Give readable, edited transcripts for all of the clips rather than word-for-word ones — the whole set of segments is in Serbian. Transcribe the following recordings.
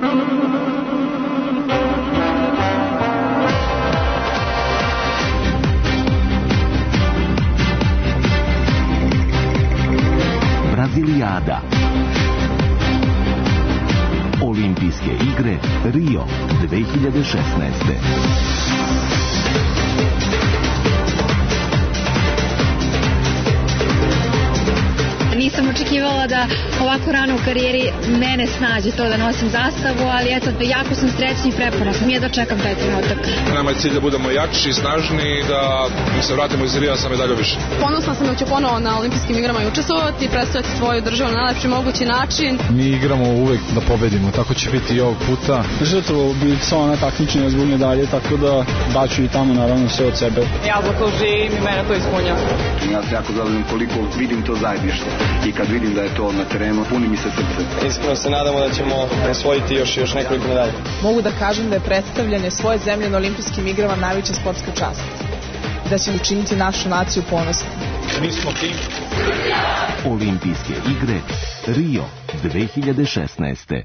Brazilijada. Olimpijske igre Rio 2016. Nisam očekivala da ovako rano u karijeri mene snađe to da nosim zastavu, ali eto, jako sam srećna i preponosna. Mi je dočekam taj trenutak. Nama je cilj da budemo jači i snažni i da se vratimo iz Rija sa medalju više. Ponosna sam da ću ponovo na olimpijskim igrama i učestvovati i predstavljati svoju državu na najlepši mogući način. Mi igramo uvek da pobedimo, tako će biti i ovog puta. Žrtvo bi samo na takmičenju zbog medalje, tako da daću i tamo naravno sve od sebe. Ja za to živim i mene to ispunja. Ja se jako zadovoljam koliko vidim to zajedništvo i kad vidim da je to na terenu, puni mi se srce. Iskreno se nadamo da ćemo osvojiti još nekoliko medalja. Mogu da kažem da je predstavljanje svoje zemlje na olimpijskim igrama najveća sportska čast. Da će učiniti našu naciju ponosnom. Mi smo tim. Olimpijske igre Rio 2016.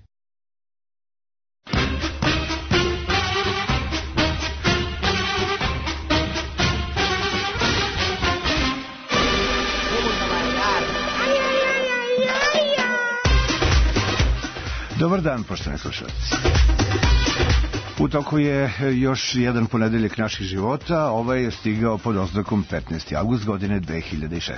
Dobar dan, poštovani slušalci. U toku je još jedan ponedeljak naših života, ovaj je stigao pod oznakom 15. avgust godine 2016.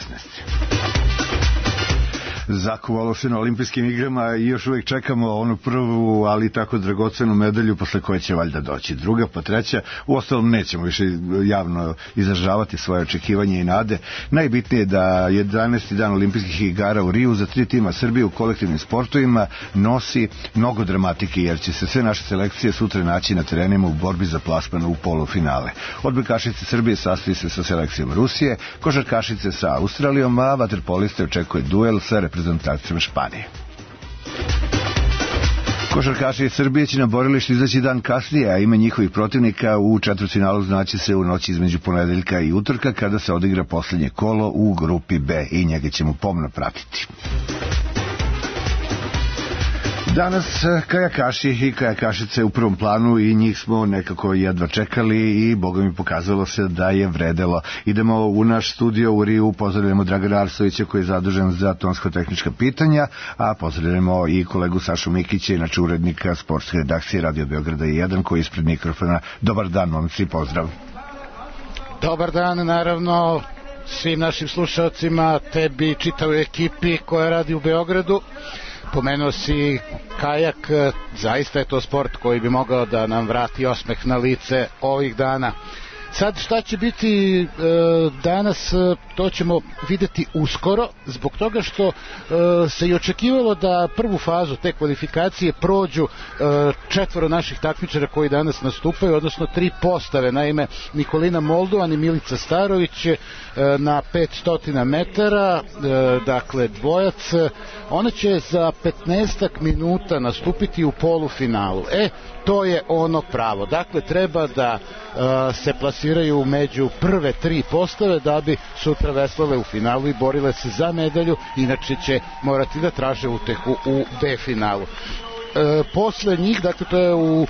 Zakuvalo se na olimpijskim igrama i još uvijek čekamo onu prvu, ali tako dragocenu medalju posle koje će valjda doći druga, pa treća. Uostalom nećemo više javno izražavati svoje očekivanje i nade. Najbitnije je da 11. dan olimpijskih igara u Riju za 3 tima Srbije u kolektivnim sportovima nosi mnogo dramatike, jer će se sve naše selekcije sutra naći na terenima u borbi za plasman u polufinale. Odbojkašice Srbije sastoji se sa selekcijom Rusije, košarkašice sa Australijom, a vaterpoliste očekuje duel sa reprezentacijom Španije. Košarkaši Srbije će na borilište izaći dan kasnije, a ime njihovih protivnika u četvrtfinalu znaće se u noći između ponedeljka i utorka, kada se odigra poslednje kolo u grupi B i njega ćemo pomno pratiti. Danas kajakaši i kajakašice u prvom planu i njih smo nekako jedva čekali i Boga mi pokazalo se da je vredelo. Idemo u naš studio u Riju, pozdravljamo Dragana Arsovića koji je zadužen za tonsko-tehnička pitanja, a pozdravljamo i kolegu Sašu Mikića, inače urednika sportske redakcije Radio Beograda 1 koji je ispred mikrofona. Dobar dan, momci, pozdrav. Dobar dan, naravno, svim našim slušalcima, tebi, čitavoj ekipi koja radi u Beogradu. Pomenuo si kajak, zaista je to sport koji bi mogao da nam vrati osmeh na lice ovih dana. Sad šta će biti danas, to ćemo videti uskoro, zbog toga što se i očekivalo da prvu fazu te kvalifikacije prođu 4 naših takmičara koji danas nastupaju, odnosno 3 postave, naime Nikolina Moldovan i Milica Starović na 500 metara, dakle dvojac, ona će za 15 minuta nastupiti u polufinalu. To je ono pravo, dakle treba da se plasiraju među prve 3 postave da bi sutra veslale u finalu i borile se za medalju, inače će morati da traže utehu u B finalu. Posle njih, dakle to je u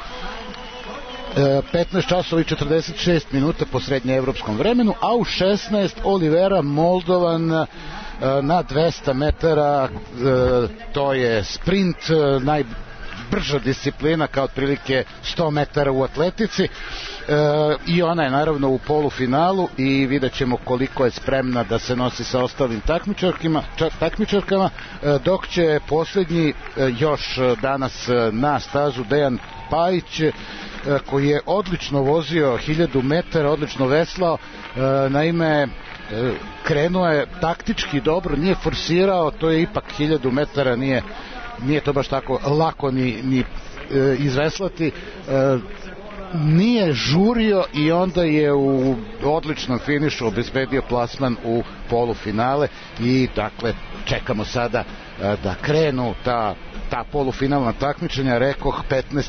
15 časova i 46 minuta po srednjeevropskom vremenu, a u 16 Olivera Moldovan na 200 metara, to je sprint, najbrža disciplina kao otprilike 100 metara u atletici, i ona je naravno u polufinalu i vidjet ćemo koliko je spremna da se nosi sa ostalim takmičarkama, dok će posljednji još danas na stazu Dejan Pajić, koji je odlično vozio 1000 metara, odlično veslao, naime krenuo je taktički dobro, nije forsirao, to je ipak 1000 metara, nije to baš tako lako ni izveslati. nije žurio i onda je u odličnom finišu obezbedio plasman u polufinale i dakle čekamo sada da krenu ta polufinalna takmičenja. Rekoh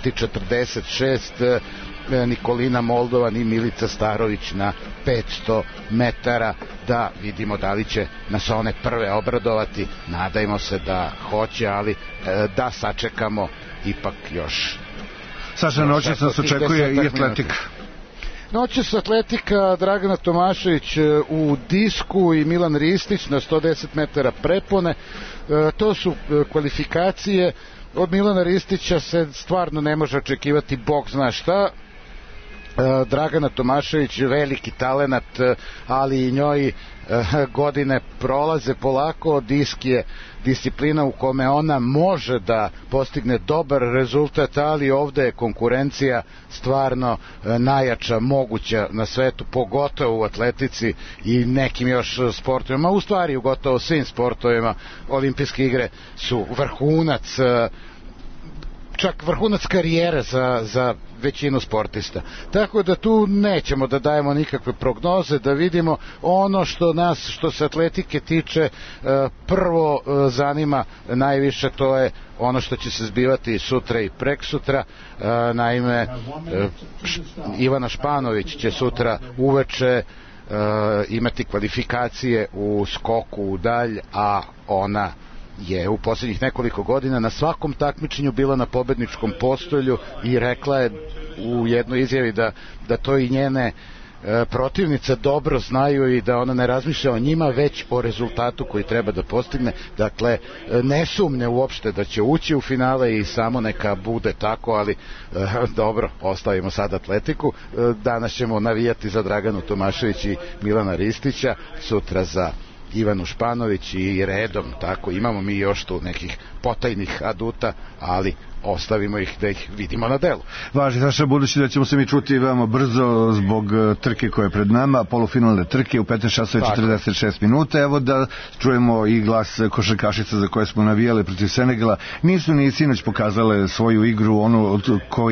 15:46 Nikolina Moldovan i Milica Starović na 500 metara, da vidimo da li će nas one prve obradovati. Nadajmo se da hoće, ali da sačekamo ipak još. Saša, noćas nas očekuje i atletika. Noćas atletika, Dragana Tomašević u disku i Milan Ristić na 110 metara prepone. To su kvalifikacije. Od Milana Ristića se stvarno ne može očekivati bog zna šta. Dragana Tomašević veliki talenat, ali i njoj godine prolaze polako. Disk je disciplina u kome ona može da postigne dobar rezultat, ali ovde je konkurencija stvarno najjača moguća na svetu, pogotovo u atletici i nekim još sportovima, u stvari u gotovo svim sportovima. Olimpijske igre su vrhunac, čak vrhunac karijere za većinu sportista. Tako da tu nećemo da dajemo nikakve prognoze, da vidimo ono što se atletike tiče prvo zanima najviše, to je ono što će se zbivati sutra i preksutra. Naime, Ivana Španović će sutra uveče imati kvalifikacije u skoku u dalj, a ona je u posljednjih nekoliko godina na svakom takmičenju bila na pobedničkom postolju i rekla je u jednoj izjavi da to i njene protivnice dobro znaju i da ona ne razmišlja o njima, već o rezultatu koji treba da postigne. Dakle, ne sumnje uopšte da će ući u finale i samo neka bude tako, ali dobro, ostavimo sad atletiku. Danas ćemo navijati za Draganu Tomašević i Milana Ristića, sutra za Ivanu Španović i redom, tako imamo mi još tu nekih potajnih aduta, ali ostavimo ih da ih vidimo na delu. Važi, Saša, budući da ćemo se mi čuti veoma brzo zbog trke koje je pred nama, polufinalne trke u 15:46 minuta, evo da čujemo i glas košarkašica za koje smo navijali protiv Senegala. Nisu ni sinoć pokazale svoju igru, onu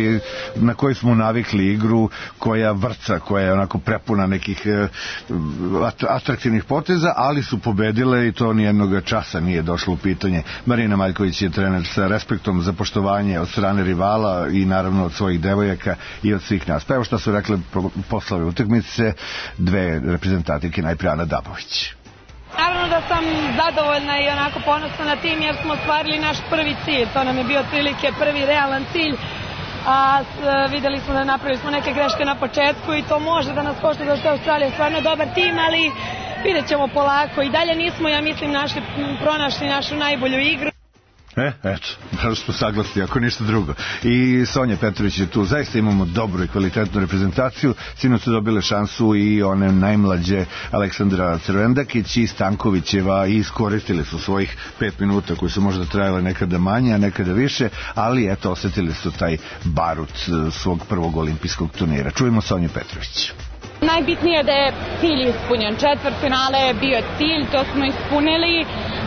na koju smo navikli, igru koja vrca, koja je onako prepuna nekih atraktivnih poteza, ali su pobedile i to nijednog časa nije došlo u pitanje. Marina Maljković je trener sa respektom za poštovanje od strane rivala i naravno od svojih devojaka i od svih nas. Pa evo šta su rekli posle ove utakmice dve reprezentativke, najprije Ana Dabović. Naravno da sam zadovoljna i onako ponosna na tim jer smo ostvarili naš prvi cilj. To nam je bio otprilike prvi realan cilj. A videli smo da napravili smo neke greške na početku i to može da nas košta, da se Australija stvarno dobar tim, ali vidjet ćemo polako. I dalje nismo, ja mislim, pronašli našu najbolju igru. Eto, baš smo saglasni, ako ništa drugo. I Sonja Petrović je tu. Zaista imamo dobru i kvalitetnu reprezentaciju. Sinoć su dobile šansu i one najmlađe Aleksandra Crvendakić i Stankovićeva i iskoristili su svojih 5 minuta koji su možda trajale nekada manje, a nekada više, ali eto, osetili su taj barut svog prvog olimpijskog turnira. Čujemo Sonju Petrović. Najbitnije je da je cilj ispunjen. Četvrtfinale je bio cilj, to smo ispunili.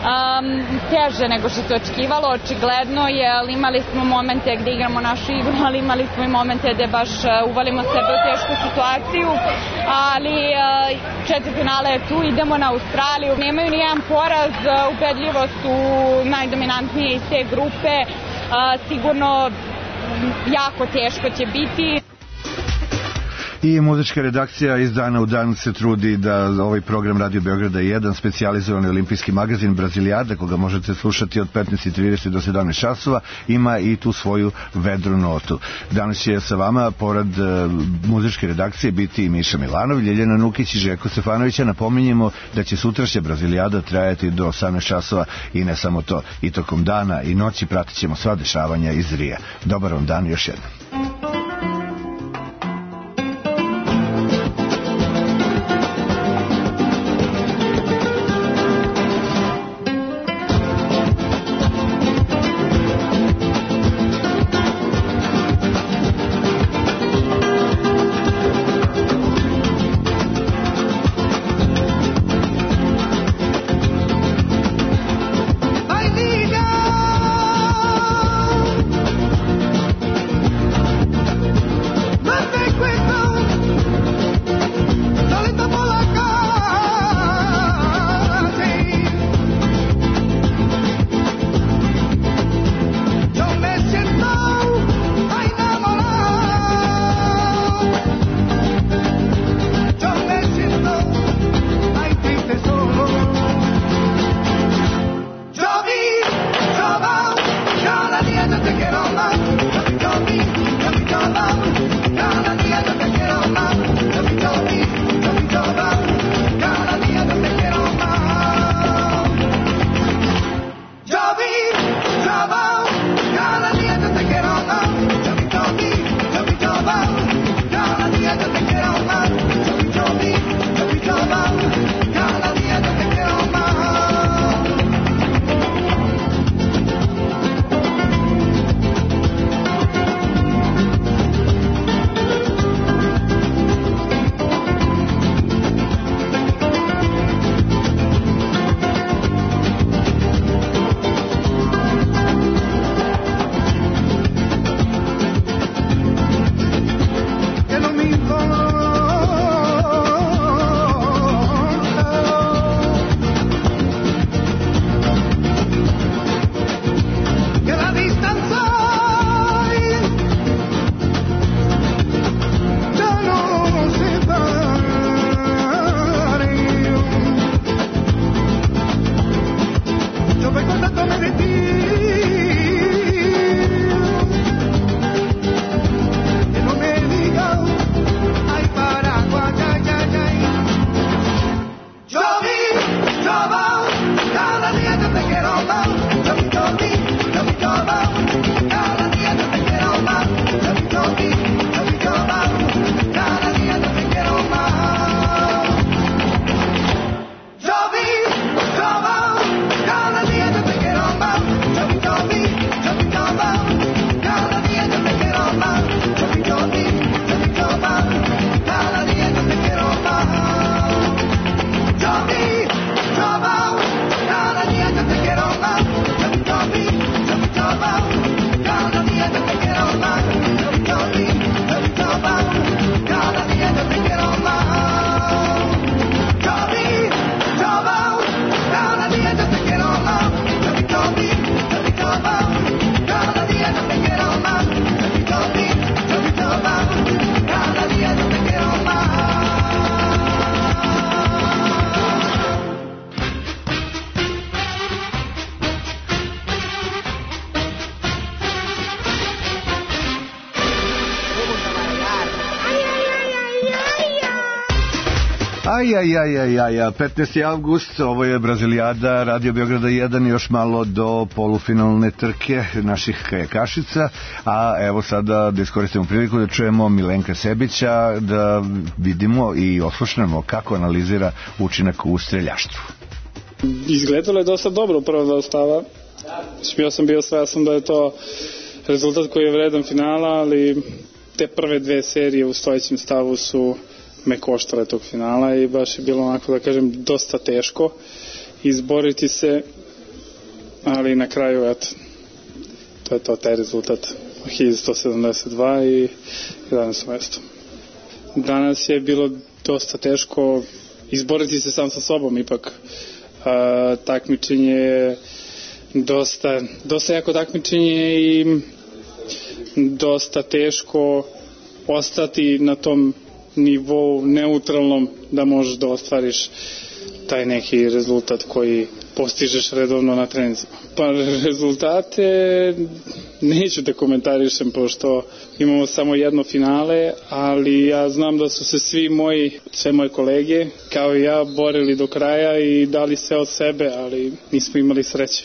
Teže nego što se očekivalo, očigledno, jer imali smo momente gde igramo našu igru, ali imali smo i momente gde baš uvalimo sebe u tešku situaciju, ali četvrtfinale je tu, idemo na Australiju, nemaju ni jedan poraz, ubedljivo su najdominantnije iz te grupe, sigurno jako teško će biti. I muzička redakcija iz dana u dan se trudi da ovaj program Radio Beograda 1, specijalizovani olimpijski magazin Brazilijada, koga možete slušati od 15:30 do 17 časova, ima i tu svoju vedru notu. Danas će sa vama, pored muzičke redakcije, biti i Miša Milanov, Ljeljana Nukić i Željko Stefanovića. Napominjemo da će sutrašnja Brazilijada trajati do 18 časova i ne samo to, i tokom dana i noći pratit ćemo sva dešavanja iz Rija. Dobar vam dan još jednom. 15. avgust, ovo je Brazilijada, Radio Beograda 1, još malo do polufinalne trke naših kajakašica, a evo sada da iskoristimo priliku da čujemo Milenka Sebića, da vidimo i oslušnemo kako analizira učinak u streljaštvu. Izgledalo je dosta dobro u prva dva stava. Ja sam bio svesan da je to rezultat koji je vredan finala, ali te prve dve serije u stojećem stavu su me koštale tog finala i baš je bilo onako, da kažem, dosta teško izboriti se, ali na kraju, eto, to je to, taj rezultat 1172 i 11. mesto. Danas je bilo dosta teško izboriti se sam sa sobom, ipak takmičenje je dosta jako takmičenje i dosta teško ostati na tom nivou neutralnom da možeš da ostvariš taj neki rezultat koji postižeš redovno na treninzima. Pa rezultate neću da komentarišem pošto imamo samo jedno finale, ali ja znam da su se sve moje kolege kao i ja borili do kraja i dali sve od sebe, ali nismo imali sreće.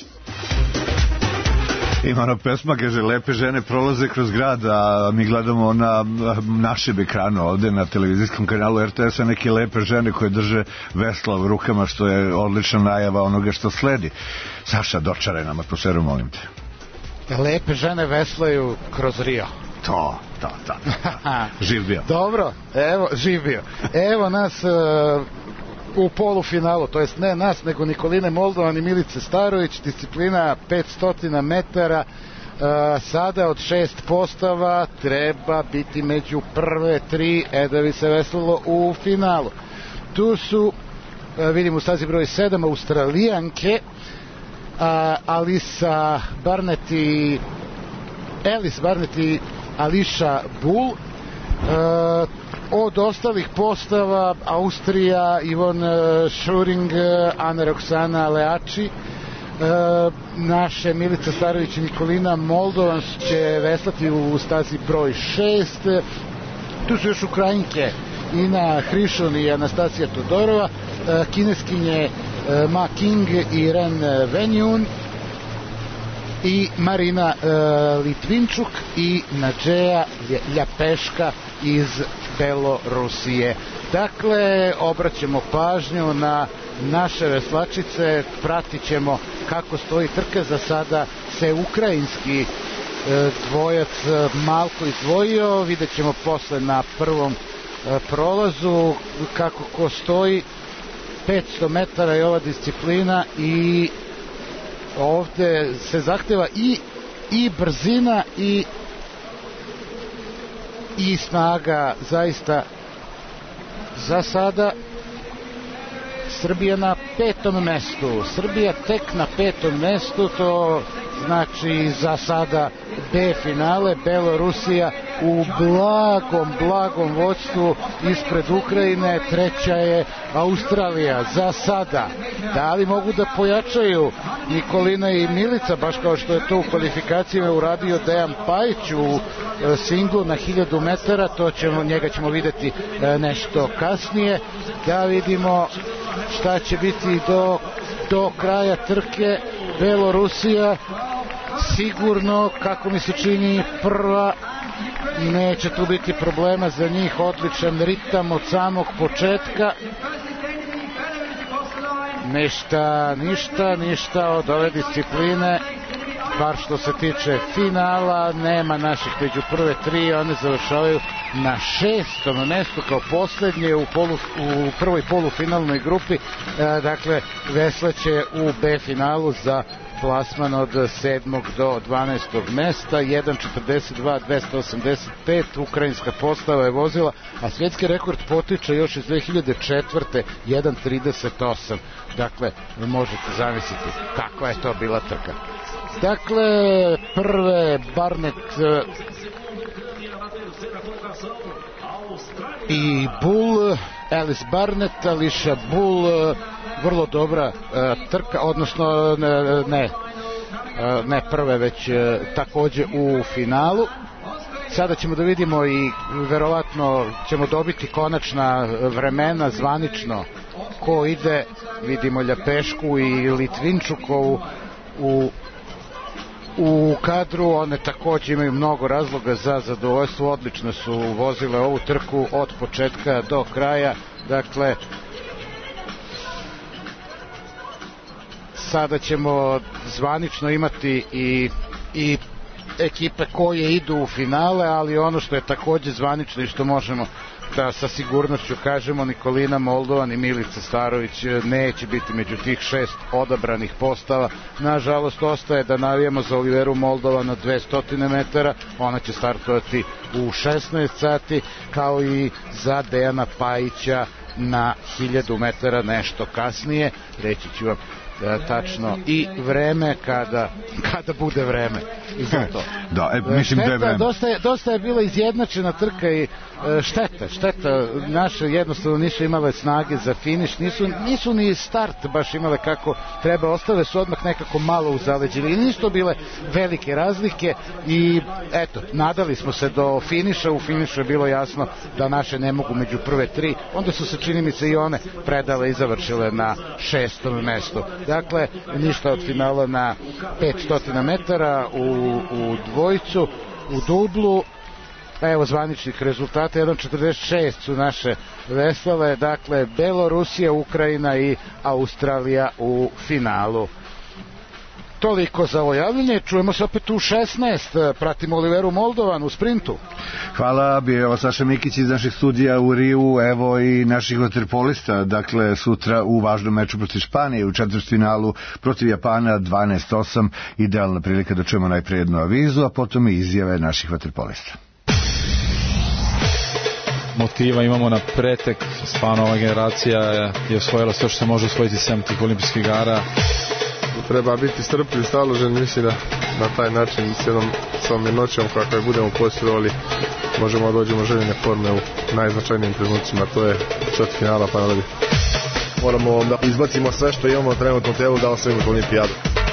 Ima ona pesma, kaže, lepe žene prolaze kroz grad, a mi gledamo na našem ekranu ovde na televizijskom kanalu RTS-a neke lepe žene koje drže vesla u rukama, što je odlična najava onoga što sledi. Saša, dočaraj nam atmosferu, molim te. Lepe žene veslaju kroz Rio. To. Živ bio. Dobro, evo, živ bio. Evo nas u polufinalu, to jest ne nas, nego Nikoline Moldovan i Milice Starović, disciplina 500 metara, sada od 6 postava treba biti među prve 3 da bi se veslalo u finalu. Tu su, vidimo u stazi broj 7, Australijanke, Alice Barnett i Alicia Bull. Od ostalih postava Austrija, Ivon Šuring, Ana Roksana Leači, naše Milica Starović i Nikolina Moldovan će veslati u stazi broj 6. Tu su još Ukrajinke Ina Hrišon i Anastasija Todorova, kineskinje Ma King i Ren Venjun i Marina Litvinčuk i Nadžeja Ljapeška iz Belorusije. Dakle, obraćamo pažnju na naše veslačice, pratit ćemo kako stoji trka. Za sada se ukrajinski dvojac malko izdvojio, vidjet ćemo posle na prvom prolazu kako ko stoji. 500 metara je ova disciplina i ovde se zahteva i brzina i snaga. Zaista za sada Srbija na 5. mestu. Srbija tek na 5. mestu, to znači za sada B finale. Belorusija u blagom vođstvu ispred Ukrajine, treća je Australija za sada. Da li mogu da pojačaju Nikolina i Milica, baš kao što je to u kvalifikacijama uradio Dejan Pajić u singlu na 1000 metara, njega ćemo videti nešto kasnije. Da vidimo šta će biti do kraja trke. Belorusija sigurno, kako mi se čini, prva, neće tu biti problema za njih, odličan ritam od samog početka. Ništa od ove discipline, bar što se tiče finala, nema naših među prve 3, one završavaju na 6. mestu kao poslednje u prvoj polufinalnoj grupi. Dakle, veslaće u B finalu za plasman od 7. do 12. mesta. 1.42 285 ukrajinska postava je vozila, a svjetski rekord potiče još iz 2004. 1.38. Dakle, možete zamisliti kakva je to bila trka. Dakle, prve Barnett i Bull, Alice Barnett, Alicia Bull, vrlo dobra trka, odnosno ne prve, već takođe u finalu. sada ćemo da vidimo i verovatno ćemo dobiti konačna vremena zvanično ko ide. Vidimo Ljapešku i Litvinčukovu u kadru, one takođe imaju mnogo razloga za zadovoljstvo, odlično su vozile ovu trku od početka do kraja. Dakle, sada ćemo zvanično imati i ekipe koje idu u finale, ali ono što je takođe zvanično i što možemo da sa sigurnošću kažemo, Nikolina Moldovan i Milica Starović neće biti među tih 6 odabranih postava. Nažalost, ostaje da navijamo za Oliveru Moldovan na 200 metara, ona će startovati u 16 sati, kao i za Dejana Pajića na 1000 metara nešto kasnije. Reći ću vam tačno i vreme kada bude vreme i za to. Da, mislim da je vreme. Dosta je bila izjednačena trka i šteta, naše jednostavno nisu imale snage za finiš, nisu ni start baš imale kako treba, ostale su odmah nekako malo u zaleđini i nisu to bile velike razlike i eto, nadali smo se do finiša, u finišu je bilo jasno da naše ne mogu među prve 3, onda su se čini mi se i one predale i završile na 6. mestu. Dakle, ništa od finala na 500 metara u dvojicu, u dublu. Evo zvaničnih rezultata, 1.46 su naše veslale, dakle Belorusija, Ukrajina i Australija u finalu. Toliko za ovo javljanje, čujemo se opet u 16, pratimo Oliveru Moldovan u sprintu. Hvala, bio je ovo Saša Mikić iz naših studija u Riju, evo i naših vaterpolista, dakle sutra u važnom meču protiv Španije u četvrtfinalu protiv Japana 12-8, idealna prilika da čujemo najpre jednu avizu, a potom i izjave naših vaterpolista. Motiva imamo na pretek, stvarno ova generacija je osvojila sve što se može osvojiti 7 tih olimpijskih igara. Treba biti strpljiv, staložen, mislim da na taj način s jednom mirnoćom kako je budemo posjedovali možemo da dođemo željene forme u najznačajnijim trenucima, to je četvrtfinala pa nadalje. Moramo da izbacimo sve što imamo trenutno u telu da osvojimo olimpijadu.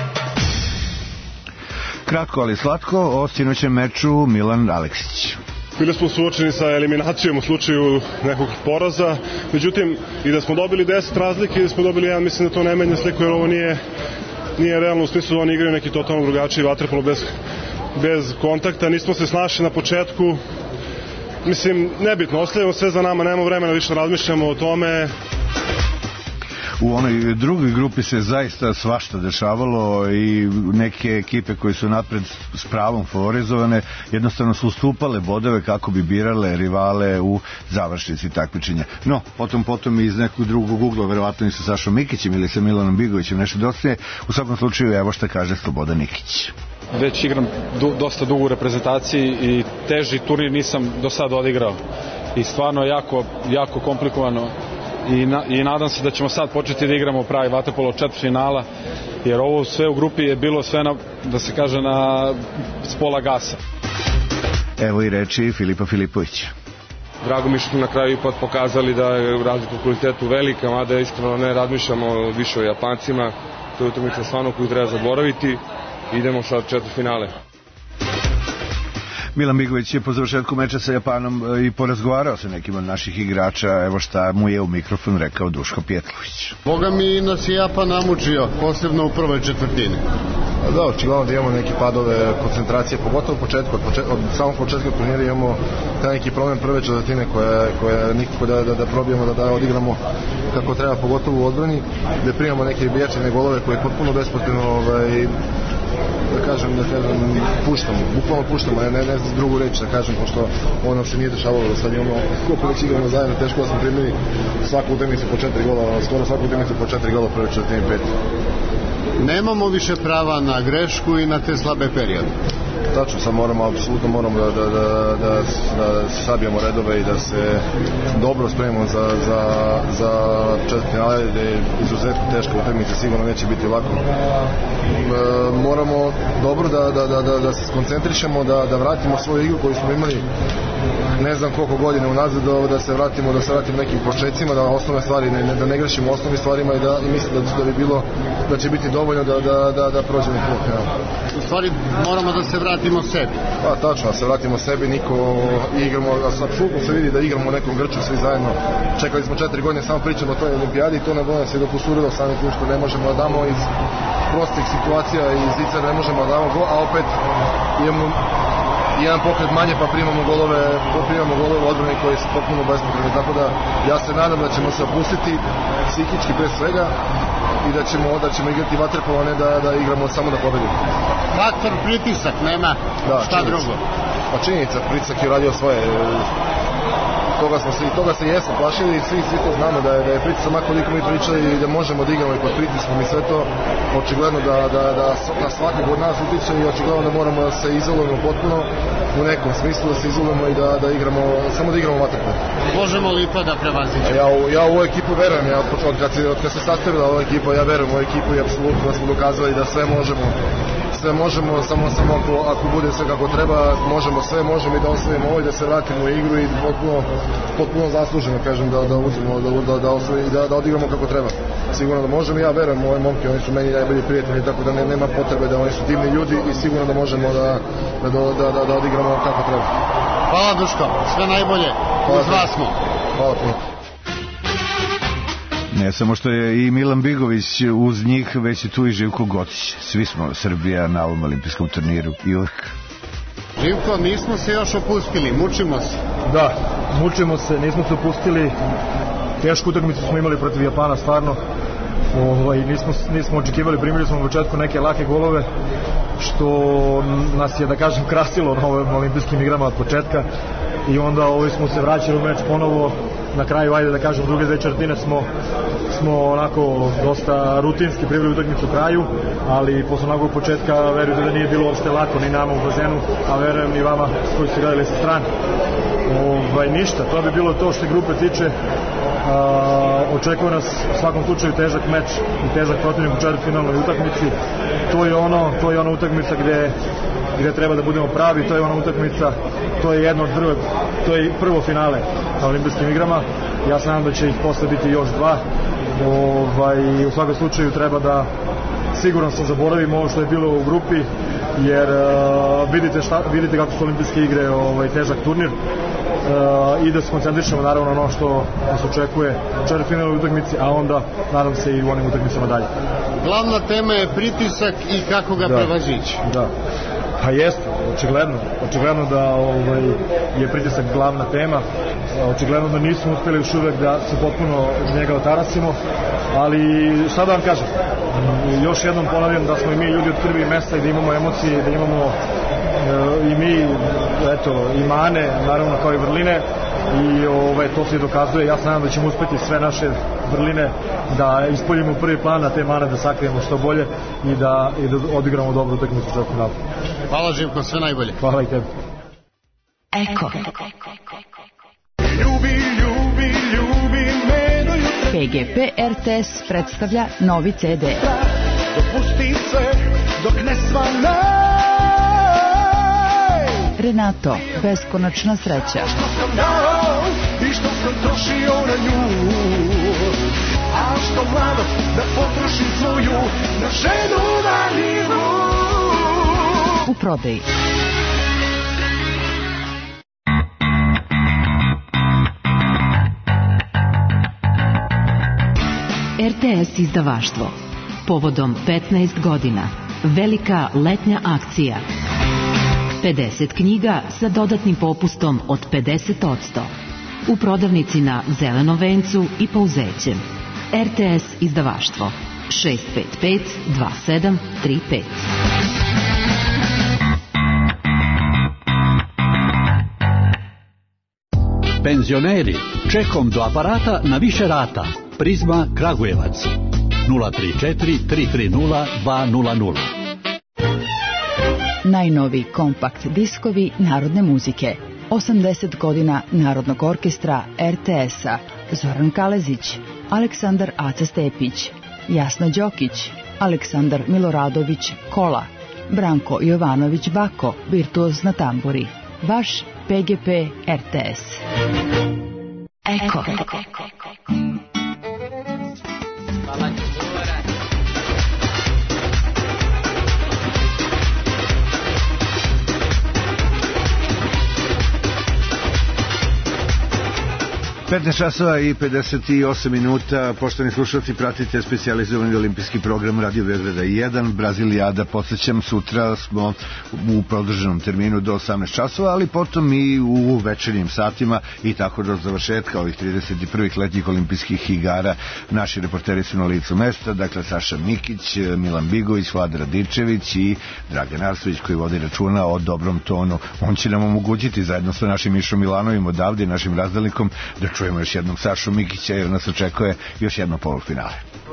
Kratko ali slatko o sinoćem meču Milan Aleksić. Bili smo suočeni sa eliminacijom u slučaju nekog poraza, međutim i da smo dobili 10 razlike i da smo dobili jedan, mislim da to ne menja sliku jer ovo nije realno u smislu da oni igraju neki totalno drugačiji vaterpolo bez kontakta, nismo se snašli na početku, mislim nebitno, ostavljamo sve za nama, nemamo vremena više da razmišljamo o tome. U onoj drugoj grupi se zaista svašta dešavalo i neke ekipe koje su napred s pravom favorizovane jednostavno su ustupale bodove kako bi birale rivale u završnici takmičenja. No, potom iz nekog drugog ugla, verovatno i sa Sašom Mikićem ili sa Milanom Bigovićem nešto dostaje. U svakom slučaju, evo šta kaže Slobodan Nikić. Već igram dosta dugo u reprezentaciji i teži turnir nisam do sada odigrao i stvarno je jako komplikovano. I nadam se da ćemo sad početi da igramo pravi vaterpolo četvrtfinala, jer ovo sve u grupi je bilo sve da se kaže s pola gasa. Evo i reči Filipa Filipovića. Drago mi što smo na kraju ipak pokazali da je razlika u kvalitetu velika, mada iskreno ne razmišljamo više o Japancima, to je utakmica stvarno koju treba zaboraviti. Idemo sad četvrtfinale. Milan Bigović je po završetku meča sa Japanom i porazgovarao sa nekim od naših igrača, evo šta mu je u mikrofon rekao Duško Pjetlović. Boga mi nas je Japan namučio, posebno u prvoj četvrtini. Da, očigledno da imamo neke padove koncentracije, pogotovo u početku, od samog početka turnira imamo taj neki problem prve četvrtine koje nikako da probijemo, da odigramo kako treba, pogotovo u odbrani, gde primamo neke bijačine golove koje potpuno bespotrebno puštamo, bukvalno puštamo, ne znam drugu reč da kažem, pošto ovo nam se nije dešavalo da sad imamo, koliko već igramo zajedno, teško da smo primili svaku utakmicu po 4 gola, skoro svaku utakmicu po 4 gola prve četvrtine 5. Nemamo više prava na grešku i na te slabe periode. Tačno, sad apsolutno moramo da sabijamo redove i da se dobro spremimo za četvrtfinale, gde je izuzetno teška utakmica, sigurno neće biti lako. Moramo dobro da se skoncentrišemo, da vratimo svoju igru koju smo imali ne znam koliko godine unazad, da se vratimo nekim početcima, da osnovne stvari, da ne grešimo osnovnim stvarima i mislim da će biti dovoljno da prođemo put. U stvari moramo da se vratimo vratimo sebi. Pa tačno, da se vratimo sebi, niko igramo, apsolutno se vidi da igramo u nekom grču svi zajedno. Čekali smo 4 godine, samo pričamo o toj olimpijadi i to nam se dopusturilo samim tim što ne možemo da damo iz prostih situacija i iz zica ne možemo da damo gol, a opet imamo jedan pokret manje pa primamo golove u odbrani koji su potpuno bespotrebni, tako da ja se nadam da ćemo se opustiti psihički pre svega i da ćemo igrati vaterpolo, a ne da igramo samo da pobedimo. Faktor pritisak, nema šta drugo. Pa činjenica, pritisak je uradio svoje. Toga se jesmo plašili i svi to znamo da je pritisak, koliko mi pričali i da možemo da igramo i pod pritiskom i sve to, očigledno da svakog od nas utiče i očigledno da moramo da se izolujemo potpuno u nekom smislu, da se izolujemo i da igramo, samo da igramo vaterpolo. Možemo li to da prevaziđemo? Ja u ovu ekipu verujem, od kad se sastavila ova ekipa, ja verujem u ovu ekipu i apsolutno da smo dokazali da sve možemo, samo ako bude sve kako treba, možemo i da osvojimo ovo i da se vratimo u igru i potpuno zasluženo, kažem, da uzmemo, da odigramo kako treba. Sigurno da možemo, ja verujem u ove momke, oni su meni najbolji prijatelji, tako da nema potrebe da oni su divni ljudi i sigurno da možemo da odigramo kako treba. Hvala Duško, sve najbolje, uz vas smo. Hvala puno. Ne samo što je i Milan Bigović uz njih, već i tu i Živko Gotić. Svi smo Srbija na ovom olimpijskom turniru i uvek. Živko, nismo se još opustili, mučimo se. Da, mučimo se, nismo se opustili. Tešku utakmicu smo imali protiv Japana, stvarno. Nismo očekivali, primili smo u početku neke lake golove, što nas je, da kažem, krasilo na ovim olimpijskim igrama od početka. I onda smo se vraćali u meč ponovo. Na kraju, ajde da kažem, druge dve četvrtine smo onako dosta rutinski priveli utakmicu kraju, ali posle onakvog početka verujte da nije bilo uopšte lako ni nama u bazenu, a verujem ni vama koji ste gledali sa strane. Ništa, to bi bilo to što grupe tiče. Očekuje nas u svakom slučaju težak meč i težak protivnik u četvrtfinalnoj utakmici. To je ona utakmica gde treba da budemo pravi, to je ona utakmica, to je prvo finale na olimpijskim igrama. Ja se nadam da će ih posle biti još dva. U svakom slučaju treba da siguran sam zaboravimo ovo što je bilo u grupi, jer vidite kako su olimpijske igre težak turnir i da se koncentrišemo naravno ono što nas očekuje u četvrtfinalnoj utakmici, a onda nadam se i u onim utakmicama dalje. Glavna tema je pritisak i kako ga prevazići. Da. Pa jeste, očigledno da je pritisak glavna tema, očigledno da nismo uspeli još uvek da se potpuno njega otarasimo, ali šta da vam kažem, još jednom ponavljam da smo i mi ljudi od krvi i mesa i da imamo emocije, da imamo i mi, i mane, naravno kao i vrline, i to se dokazuje. Ja se nadam da ćemo uspeti sve naše vrline da ispoljimo u prvi plan, a te mane da sakrijemo što bolje i da odigramo dobru utakmicu u četvrtfinalu. Hvala Živko, sve najbolje. Hvala i tebi. Eko. Ljubi me do jutra. PGP RTS predstavlja novi CD. Dopusti se dok ne svane. Renato, beskonačna sreća. Što sam dao i što sam trošio na nju, a što mladost da potrošim svoju na ženu valjivu. U prodaji. RTS izdavaštvo. Povodom 15 godina. Velika letnja akcija. 50 knjiga sa dodatnim popustom od 50%. U prodavnici na Zelenom vencu i Pouzećem. RTS izdavaštvo 655 2735. Penzioneri, čekom do aparata na više rata. Prizma Kragujevac 034 330 200. Najnovi kompakt diskovi narodne muzike. 80 godina Narodnog orkestra RTS-a. Zoran Kalezić, Aleksandar Aca Stepić, Jasna Đokić, Aleksandar Miloradović Kola, Branko Jovanović Bako, virtuoz na tamburi. Vaš PGP RTS. Eko. 15 časova i 58 minuta. Poštovani slušalci, pratite specijalizovani olimpijski program Radio Beograda 1, Brazilijada. Podsećam, sutra smo u produženom terminu do 18 časova, ali potom i u večernjim satima i tako do završetka ovih 31. letnjih olimpijskih igara. Naši reporteri su na licu mesta, dakle Saša Mikić, Milan Bigović, Vlada Radičević i Dragan Arsović, koji vodi računa o dobrom tonu. On će nam omogućiti zajedno sa našim Mišom Milanovim odavde i našim razdalnikom da čujemo još jednog Sašu Mikića, jer nas očekuje još jedno polufinale.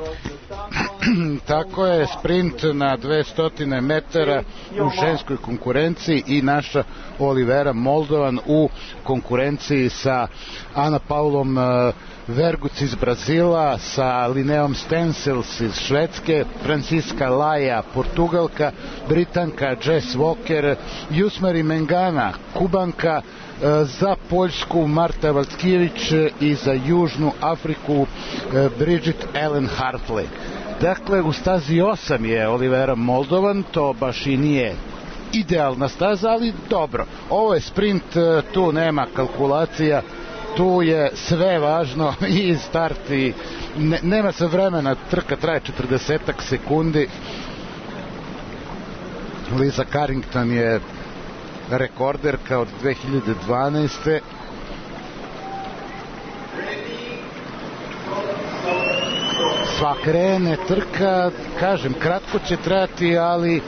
Tako je, sprint na 200 metara u ženskoj konkurenciji i naša Olivera Moldovan u konkurenciji sa Ana Paulom Verguc iz Brazila, sa Lineom Stensels iz Švedske, Francisca Laja, Portugalka, Britanka Jess Walker, Jusmari Mengana, Kubanka, za Poljsku Marta Valtkijević i za Južnu Afriku Bridget Ellen Hartley. Dakle, u stazi 8 je Olivera Moldovan, to baš i nije idealna staza, ali dobro. Ovo je sprint, tu nema kalkulacija, tu je sve važno i start i nema se vremena, trka traje 40 sekundi. Lisa Carrington je rekorderka od 2012. Sva krene trka, kažem, kratko će trajati, ali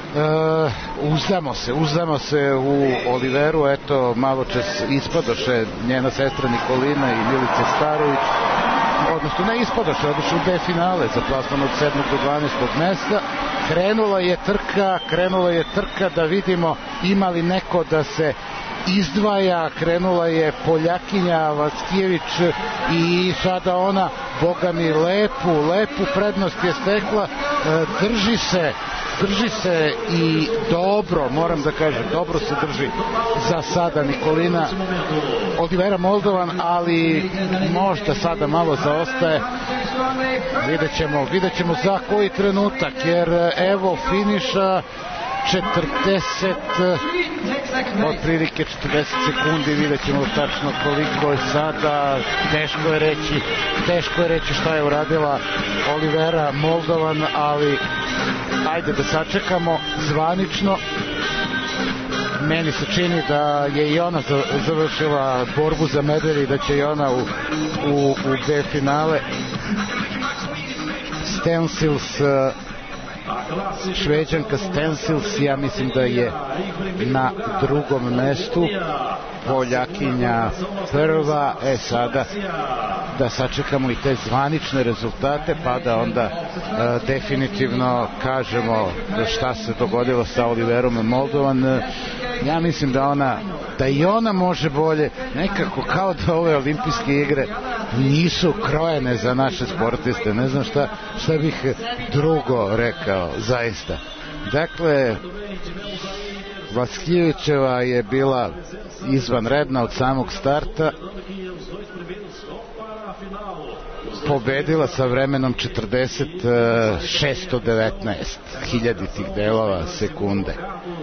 uzdamo se u Oliveru. Eto, malo čas ispadoše njena sestra Nikolina i Milica Starović, odnosno ne ispadoše, odoše u B finale za plasman od 7. do 12. mesta. Krenula je trka da vidimo ima li neko da se izdvaja. Krenula je Poljakinja Vackijević i sada ona, boga mi, lepu prednost je stekla. Drži se i dobro, moram da kažem, dobro se drži za sada Nikolina Olivera Moldovan, ali možda sada malo zaostaje. Vidjet ćemo za koji trenutak, jer evo finiša, 40 sekundi, vidjet ćemo tačno koliko je sada. Teško je reći šta je uradila Olivera Moldovan, ali ajde da sačekamo zvanično. Meni se čini da je i ona završila borbu za medalje i da će i ona u B finale. Stensils, Šveđanka Stensils, ja mislim da je na drugom mestu, Poljakinja prva. Sada da sačekamo i te zvanične rezultate, pa da onda definitivno kažemo šta se dogodilo sa Oliverom Moldovan. Ja mislim da i ona može bolje, nekako kao da ove olimpijske igre nisu krojene za naše sportiste, ne znam šta bih drugo rekao, zaista. Dakle, Vackijevićeva je bila izvanredna od samog starta, pobedila sa vremenom 40,619 hiljaditih delova sekunde.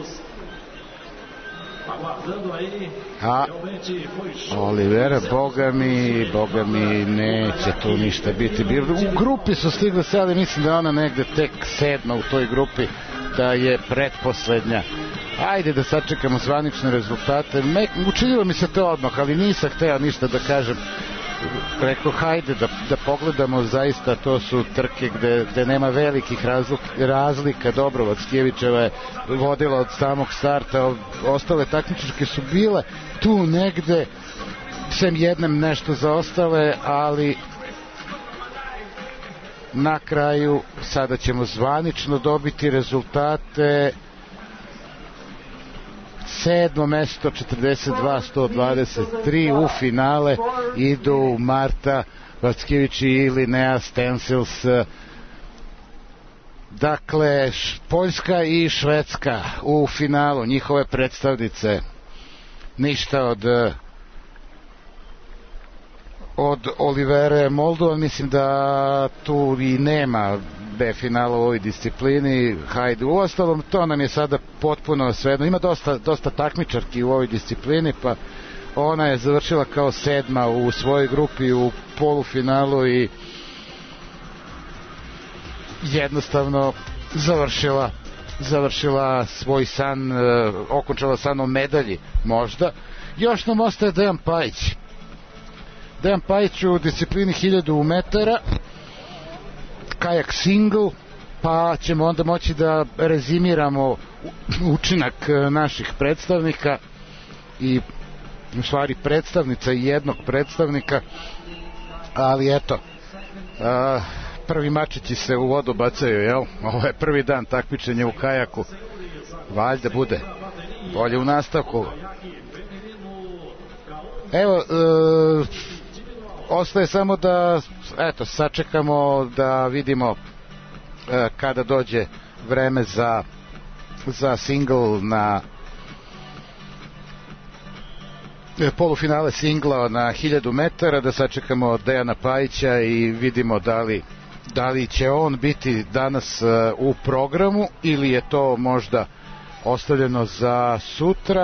A Olivera, boga mi neće tu ništa biti. U grupi su stigli se, ali mislim da ona negde tek 7. u toj grupi, da je pretposlednja. Ajde da sačekamo zvanične rezultate. Učinilo mi se to odmah, ali nisam hteo ništa da kažem. Rekao, hajde da pogledamo, zaista to su trke gde nema velikih razlika. Dobro, Vackijevićeva je vodila od samog starta, ostale takmičarke su bile tu negde, sem jednem nešto zaostale, ali na kraju sada ćemo zvanično dobiti rezultate. 7. mesto, 42,123, u finale idu Marta Vackijević i Linea Stensils. Dakle, Poljska i Švedska u finalu, njihove predstavnice. Ništa od Olivere Moldovan, mislim da tu i nema B finala u ovoj disciplini. Hajde, uostalom to nam je sada potpuno svejedno. Ima dosta takmičarki u ovoj disciplini, pa ona je završila kao 7. u svojoj grupi u polufinalu i jednostavno završila svoj san, okončala san o medalji možda. Još nam ostaje Dejan Pajić u disciplini 1000 metara, kajak single, pa ćemo onda moći da rezimiramo učinak naših predstavnika i u stvari predstavnica i jednog predstavnika, ali eto, prvi mačići se u vodu bacaju, jel? Ovo je prvi dan takmičenja u kajaku, valjda bude bolje u nastavku. Evo, ostaje samo da sačekamo da vidimo kada dođe vreme za single na polufinale singla na 1000 metara, da sačekamo Dejana Pajića i vidimo da li će on biti danas u programu ili je to možda ostavljeno za sutra.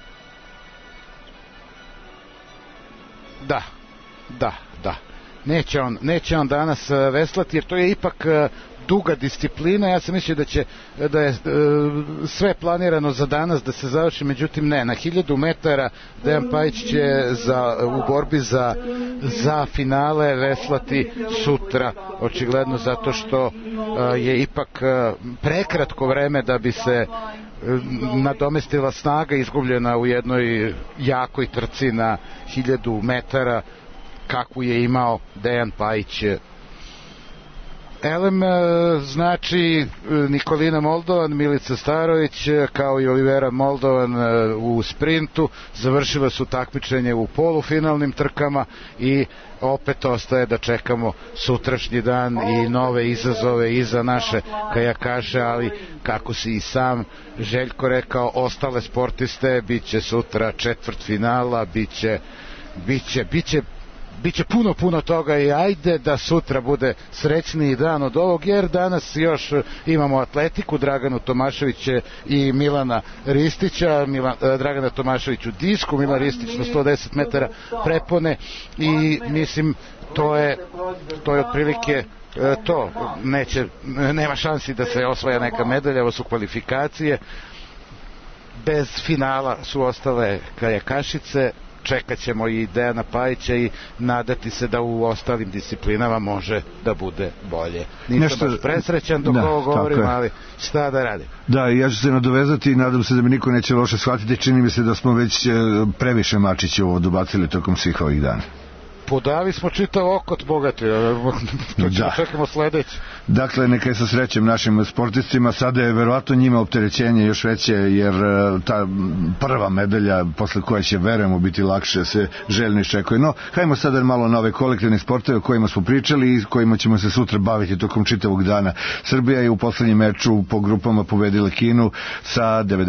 Da. Neće on danas veslati, jer to je ipak duga disciplina. Ja sam mislio da je sve planirano za danas da se završi, međutim ne. Na 1000 metara Dejan Pajić će u borbi za finale veslati sutra, očigledno zato što je ipak prekratko vreme da bi se nadomestila snaga izgubljena u jednoj jakoj trci na 1000 metara kakvu je imao Dejan Pajić. Elem, znači Nikolina Moldovan, Milica Starović kao i Olivera Moldovan u sprintu završile su takmičenje u polufinalnim trkama i opet ostaje da čekamo sutrašnji dan i nove izazove i za naše kajakaše, ali kako si i sam Željko rekao, ostale sportiste, bit će sutra četvrtfinala, bit će puno toga i ajde da sutra bude srećniji dan od ovog, jer danas još imamo atletiku, Draganu Tomašević i Milana Ristića, Dragana Tomašević u disku, Milan Ristić na 110 metara prepone i mislim to je otprilike to. Nema šansi da se osvaja neka medalja, ovo su kvalifikacije, bez finala su ostale kajakašice. Čekat ćemo i Dejana Pajića i nadati se da u ostalim disciplinama može da bude bolje. Nisam baš presrećan dok ovo govorim, ali šta da radim. Da, ja ću se nadovezati i nadam se da mi niko neće loše shvatiti. Čini mi se da smo već previše mačića ovo dobacili tokom svih ovih dana. Podali smo čitav okot, bogati, to ćemo čekamo sledeći. Dakle, neka je sa srećem našim sportistima, sada je verovatno njima opterećenje još veće, jer ta prva medalja posle koje će, verujemo, biti lakše, se željno iščekuje. No, hajmo sada malo na ove kolektivne sportove o kojima smo pričali i kojima ćemo se sutra baviti tokom čitavog dana. Srbija je u poslednjem meču po grupama pobedila Kinu sa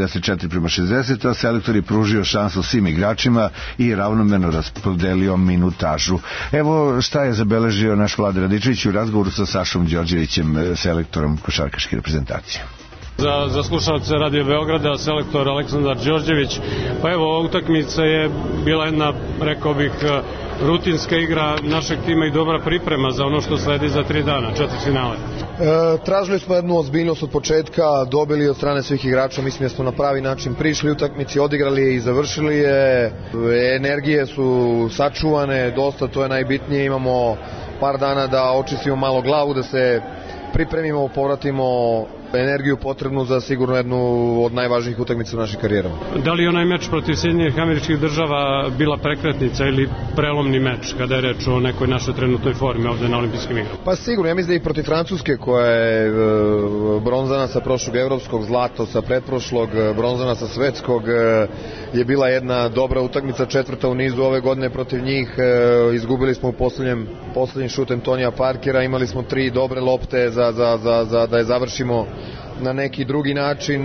94:60, a selektor je pružio šansu svim igračima i ravnomerno raspodelio minutažu. Evo šta je zabeležio naš Vlada Radičević u razgovoru sa Sašom Đorđevićem, selektorom košarkaške reprezentacije. Za slušalce Radio Beograda, selektor Aleksandar Đorđević. Pa evo, ova utakmica je bila jedna, rekao bih, rutinska igra našeg tima i dobra priprema za ono što sledi za 3 dana, četvrtfinale. Tražili smo jednu ozbiljnost od početka, dobili od strane svih igrača, mislim da smo na pravi način prišli utakmici, odigrali je i završili je. Energije su sačuvane, dosta, to je najbitnije, imamo par dana da očistimo malo glavu, da se pripremimo, povratimo energiju potrebnu za sigurno jednu od najvažnijih utakmica u našoj karijerama. Da li je onaj meč protiv Sjedinjenih Američkih Država bila prekretnica ili prelomni meč kada je reč o nekoj našoj trenutnoj formi ovde na olimpijskim igrama? Pa sigurno, ja mislim da i protiv Francuske, koja je bronzana sa prošlog evropskog, zlato sa pretprošlog, bronzana sa svetskog, je bila jedna dobra utakmica, četvrta u nizu ove godine protiv njih. Izgubili smo u poslednji šut Antonija Parkera, imali smo 3 dobre lopte za da je završimo na neki drugi način,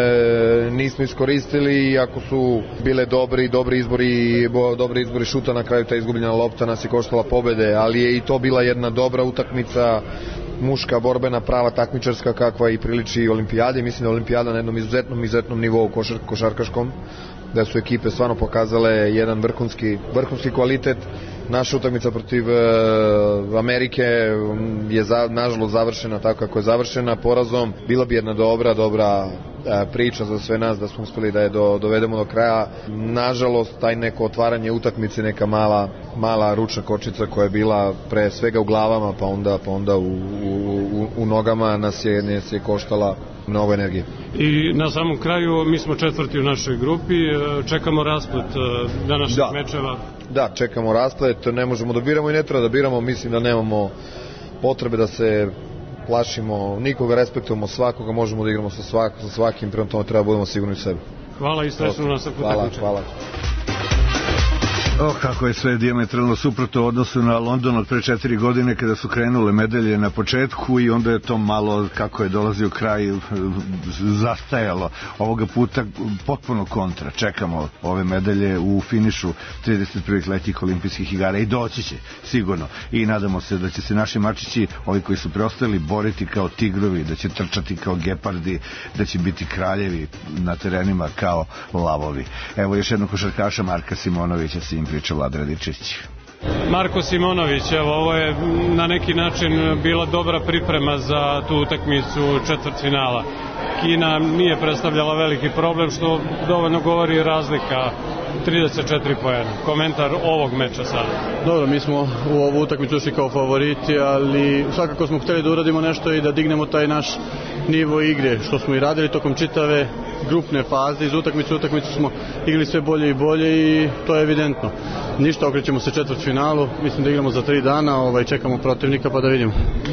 nismo iskoristili, iako su bile dobri izbori šuta, na kraju ta izgubljena lopta nas je koštala pobede, ali je i to bila jedna dobra utakmica, muška, borbena, prava, takmičarska, kakva i priliči olimpijadi. Mislim da je olimpijada na jednom izuzetnom nivou košarkaškom da su ekipe stvarno pokazale jedan vrhunski kvalitet. Naša utakmica protiv Amerike je nažalost završena tako kako je završena, porazom. Bila bi jedna dobra priča za sve nas da smo uspeli da je dovedemo do kraja. Nažalost, taj neko otvaranje utakmice, neka mala ručna kočica koja je bila pre svega u glavama pa onda u nogama nas je koštala mnogo energije. I na samom kraju mi smo četvrti u našoj grupi, čekamo rasplet današnjih mečeva. Da, čekamo rasplet, ne možemo da biramo i ne treba da biramo, mislim da nemamo potrebe da se plašimo nikoga, respektujemo svakoga, možemo da igramo sa svakim, prema tome treba budemo sigurni u sebi. Hvala i srećno na svaku takmičenje. Hvala. Kako je sve dijametralno suprotno u odnosu na London od pre 4 godine kada su krenule medalje na početku i onda je to malo, kako je dolazio kraj, zastajalo. Ovoga puta potpuno kontra. Čekamo ove medalje u finišu 31. letnjih olimpijskih igara i doći će, sigurno. I nadamo se da će se naši mačići, ovi koji su preostali, boriti kao tigrovi, da će trčati kao gepardi, da će biti kraljevi na terenima kao lavovi. Evo još jednog košarkaša, Marka Simonovića, s njim priča Vlad Radičić. Marko Simonović, evo, ovo je na neki način bila dobra priprema za tu utakmicu četvrtfinala. Kina nije predstavljala veliki problem, što dovoljno govori razlika 34 poena. Komentar ovog meča sada. Dobro, mi smo u ovu utakmicu ušli kao favoriti, ali svakako smo hteli da uradimo nešto i da dignemo taj naš nivo igre, što smo i radili tokom čitave grupne faze. Iz utakmice u utakmicu smo igrali sve bolje i bolje i to je evidentno. Ništa, okrećemo se četvrtfinalu, mislim da igramo za 3 dana, čekamo protivnika pa da vidimo.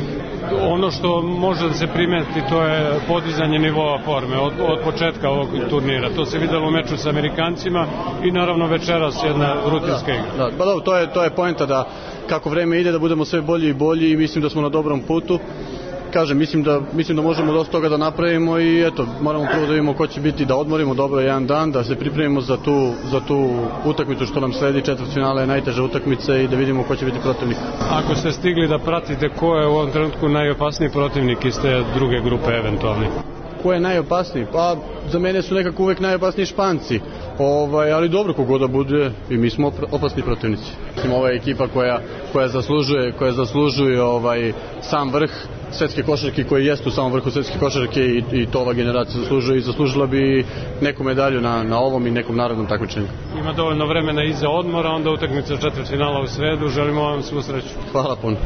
Ono što može da se primeti, to je podizanje nivoa forme od početka ovog turnira. To se videlo u meču sa Amerikancima i naravno večeras jedna rutinska igra. Pa dobro, to je poenta da kako vreme ide da budemo sve bolji i bolji i mislim da smo na dobrom putu. Kažem, mislim da možemo dosta toga da napravimo i eto, moramo prvo da vidimo ko će biti, da odmorimo dobro jedan dan, da se pripremimo za tu utakmicu što nam sledi. Četvrtfinale je najteža utakmica i da vidimo ko će biti protivnik. Ako ste stigli da pratite ko je u ovom trenutku najopasniji protivnik iz te druge grupe eventualni? Ko je najopasniji? Pa za mene su nekako uvek najopasniji Španci, ali dobro, kogo da bude i mi smo opasni protivnici. Ova je ekipa koja zaslužuje sam vrh svetske košarke, koji jeste u samom vrhu svetske košarke i to ova generacija zaslužuje i zaslužila bi neku medalju na ovom i nekom narodnom takmičenju. Ima dovoljno vremena iza odmora, onda utakmica četvrtfinala u sredu. Želimo vam svu sreću. Hvala puno.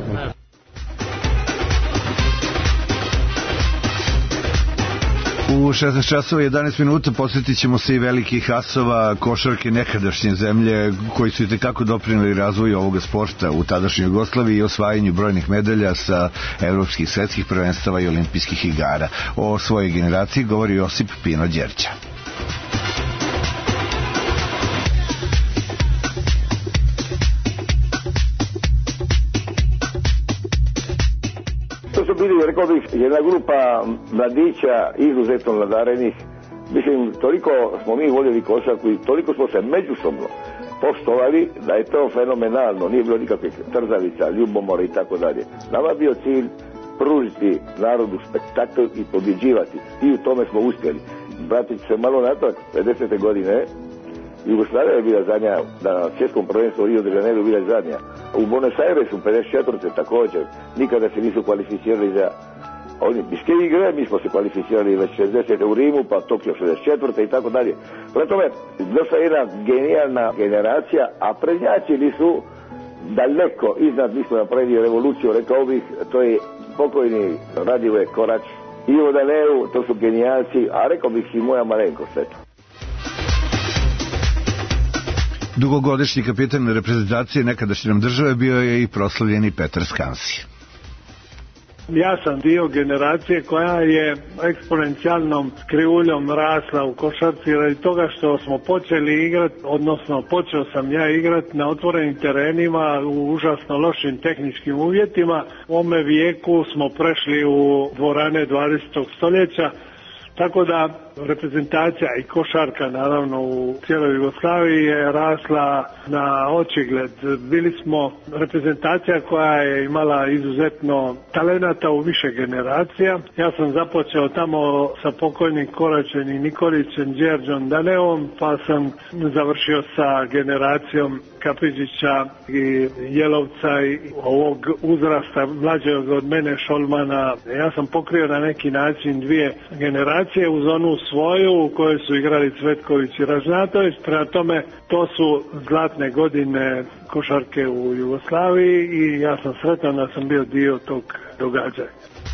U 16 časova i 11 minuta posjetit ćemo se i velikih asova košarke nekadašnje zemlje koji su itekako doprineli razvoju ovoga sporta u tadašnjoj Jugoslaviji i osvajanju brojnih medalja sa evropskih, svetskih prvenstava i olimpijskih igara. O svojoj generaciji govori Josip Pino Đerća. Rekao bih, jedna grupa mladića izuzetno nadarenih. Mislim, toliko smo mi voljeli košarku i toliko smo se međusobno poštovali da je to fenomenalno. Nije bilo nikakvih trzavica, ljubomora i tako dalje. Nama je bio cilj pružiti narodu spektakl i pobjeđivati. I u tome smo uspjeli. Vratit se malo natrag, 50. godine, Jugoslavija je bila zadnja, na svjetskom prvenstvu Rio de Janeiro bila je zadnja. U Buenos Airesu 54. također, nikada se nisu kvalificirali za olimpijske igre, mi smo se kvalificirali već 60. u Rimu, pa Tokio 64. i tako dalje. Prema tome, dosta jedna genijalna generacija, a prednjačili su daleko iznad, mi smo napravili revoluciju, rekao bih, to je pokojni Radivoje Korać, Ivo Daneu, to su genijalci, a rekao bih i moja malenkost, eto. Dugogodišnji kapitan reprezentacije nekadašnje nam države bio je i proslavljeni Petar Skansi. Ja sam dio generacije koja je eksponencijalnom krivuljom rasla u košarci radi toga što smo počeli igrati, odnosno počeo sam ja igrati na otvorenim terenima u užasno lošim tehničkim uvjetima. U ome vijeku smo prešli u dvorane 20. stoljeća, tako da reprezentacija i košarka naravno u cijeloj Jugoslaviji je rasla na očigled. Bili smo reprezentacija koja je imala izuzetno talenata u više generacija. Ja sam započeo tamo sa pokojnim Koračem i Nikolićem, Đerđom Danevom, pa sam završio sa generacijom Kapiđića i Jelovca i ovog uzrasta mlađeg od mene Šolmana. Ja sam pokrio na neki način dvije generacije uz onu svoju u kojoj su igrali Cvetković i Ražnatović. Prema tome to su zlatne godine košarke u Jugoslaviji i ja sam sretan da sam bio dio tog događaja.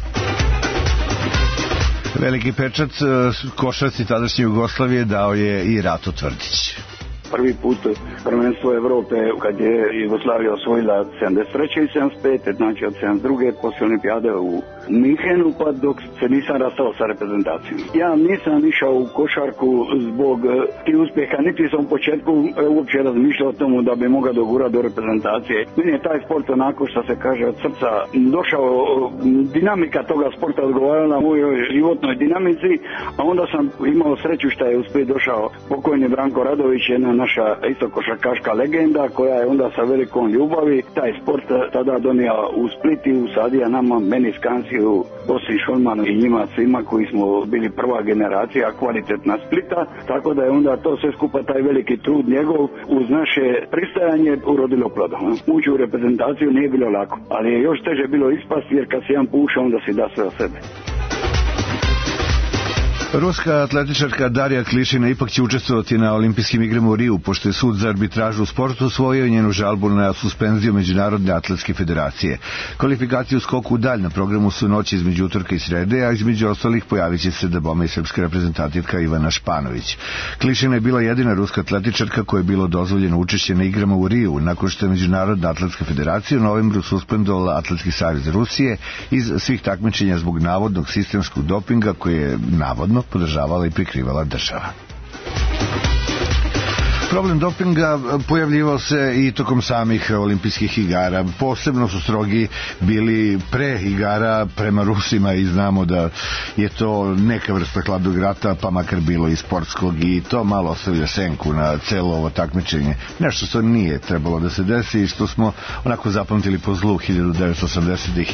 Veliki pečat košarci tadašnje Jugoslavije dao je i Rato Tvrdić. Prvi put prvenstvo Evrope kad je Jugoslavija osvojila 73. i 75. znači od 72. poslije olimpijade u Minhenu, pa dok se nisam rastao sa reprezentacijom. Ja nisam išao u košarku zbog tih uspjeha, niti sam u početku uopće razmišljao o tomu da bi mogao dogurati do reprezentacije. Meni je taj sport onako što se kaže od srca došao, dinamika toga sporta odgovarala mojoj životnoj dinamici, a onda sam imao sreću što je uspjet došao pokojni Branko Radović, jedna naša isto košarkaška legenda koja je onda sa velikom ljubavi taj sport tada donio u Split i usadio nama, meni Skansiju, Bosi Šolmanu i njima svima koji smo bili prva generacija kvalitetna Splita, tako da je onda to sve skupa taj veliki trud njegov uz naše pristajanje urodilo plodom. Ući u reprezentaciju nije bilo lako, ali je još teže bilo ispasti jer kad si jedan puša onda si da sve o sebe. Ruska atletičarka Darija Klišina ipak će učestvovati na olimpijskim igrama u Riju, pošto je sud za arbitražu u sportu usvojio njenu žalbu na suspenziju Međunarodne atletske federacije. Kvalifikaciju u skoku u dalj na programu su noći između utorka i srede, a između ostalih pojavit će se dabome i srpska reprezentativka Ivana Španović. Klišina je bila jedina ruska atletičarka koja je bilo dozvoljeno učešće na igrama u Riju, nakon što je Međunarodna atletska federacija u novembru suspendovala Atletski savez Rusije iz svih takmičenja zbog navodnog sistemskog dopinga koje je navodno podržavala i prikrivala država. Problem dopinga pojavljivao se i tokom samih olimpijskih igara. Posebno su strogi bili pre igara prema Rusima i znamo da je to neka vrsta hladnog rata, pa makar bilo i sportskog, i to malo ostavlja senku na celo ovo takmičenje. Nešto što nije trebalo da se desi i što smo onako zapamtili po zlu 1980. i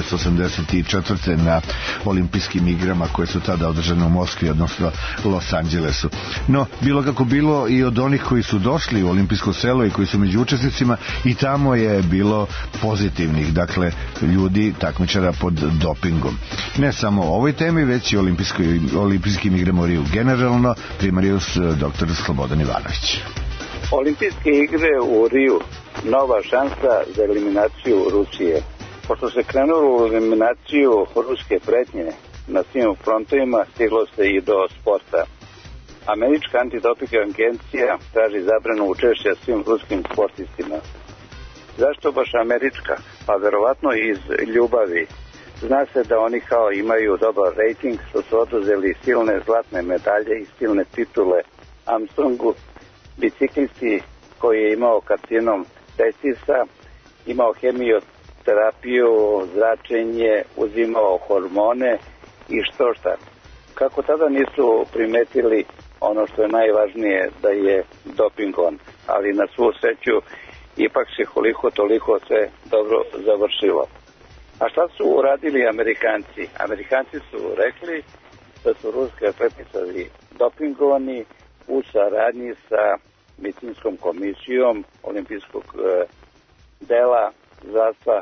1984. na olimpijskim igrama koje su tada održane u Moskvi, odnosno Los Angelesu. No, bilo kako bilo, i od onih koji su došli u olimpijsko selo i koji su među učesnicima, i tamo je bilo pozitivnih, dakle, ljudi, takmičara pod dopingom. Ne samo o ovoj temi, već i olimpijskim igrama u Riju generalno, primarius dr. Slobodan Ivanović. Olimpijske igre u Riju, nova šansa za eliminaciju Rusije. Pošto se krenulo u eliminaciju ruske pretnje na svim frontovima, stiglo se i do sporta. Američka antidoping agencija traži zabranu učešća svim ruskim sportistima. Zašto baš američka? Pa verovatno iz ljubavi. Zna se da oni kao imaju dobar rating, što su oduzeli silne zlatne medalje i silne titule Armstrongu, biciklisti koji je imao karcinom testisa, imao hemioterapiju, zračenje, uzimao hormone i što šta. Kako tada nisu primetili ono što je najvažnije, da je doping on, ali na svu sreću ipak se koliko toliko sve dobro završilo. A šta su uradili Amerikanci? Amerikanci su rekli da su ruski atletičari dopingovani u saradnji sa medicinskom komisijom olimpijskog dela zdravstva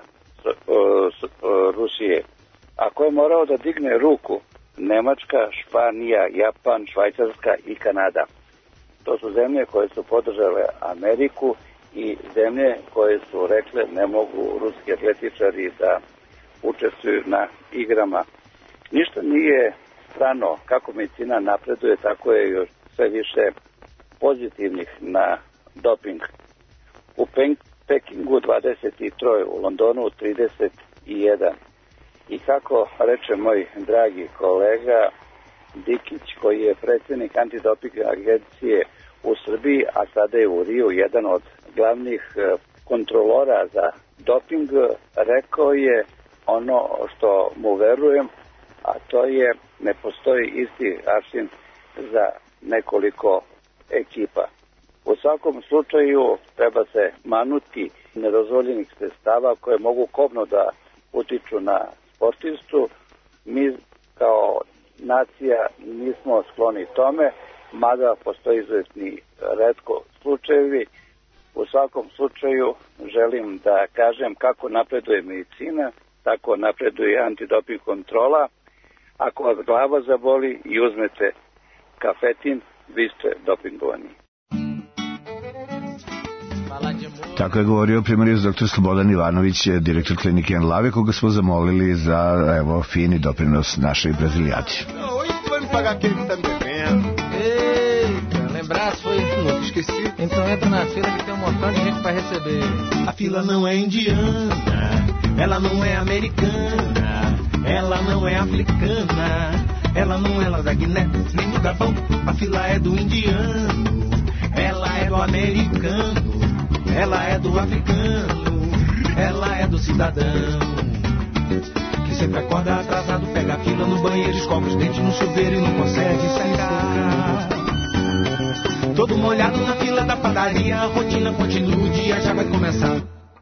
Rusije. A ko je morao da digne ruku? Nemačka, Španija, Japan, Švajcarska i Kanada. To su zemlje koje su podržale Ameriku i zemlje koje su rekle ne mogu ruski atletičari da učestvuju na igrama. Ništa nije strano. Kako medicina napreduje, tako je još sve više pozitivnih na doping. U Pekingu 23, u Londonu 31. I kako reče moj dragi kolega Dikić, koji je predsjednik antidoping agencije u Srbiji, a sada je u Riju jedan od glavnih kontrolora za doping, rekao je ono što mu verujem, a to je ne postoji isti aršin za nekoliko ekipa. U svakom slučaju treba se manuti nedozvoljenih sredstava koje mogu kobno da utiču na sportistu. Mi kao nacija nismo skloni tome, mada postoji izuzetni retko slučajevi. U svakom slučaju želim da kažem kako napreduje medicina, tako napreduje antidoping kontrola. Ako vas glava zaboli i uzmete kafetin, vi ste dopingovani. Tako je govorio primarijus dr. Slobodan Ivanović, direktor klinike Enlave, koga smo zamolili za fini doprinos našoj Brazilijadi. Lembrar foi não esqueci. Então entra na fila que tem montão de gente para receber. A fila não é indiana, ela não é americana, ela não é africana, ela não é lá da Guiné, nem do Gabão. A fila é do indiano, ela é do americano, ela é do africano, ela é do cidadão que sempre acorda atrasado, pega a fila no banheiro, escova os dentes no chuveiro e não consegue secar. Todo molhado na fila da padaria, a rotina continua, o dia já vai começar.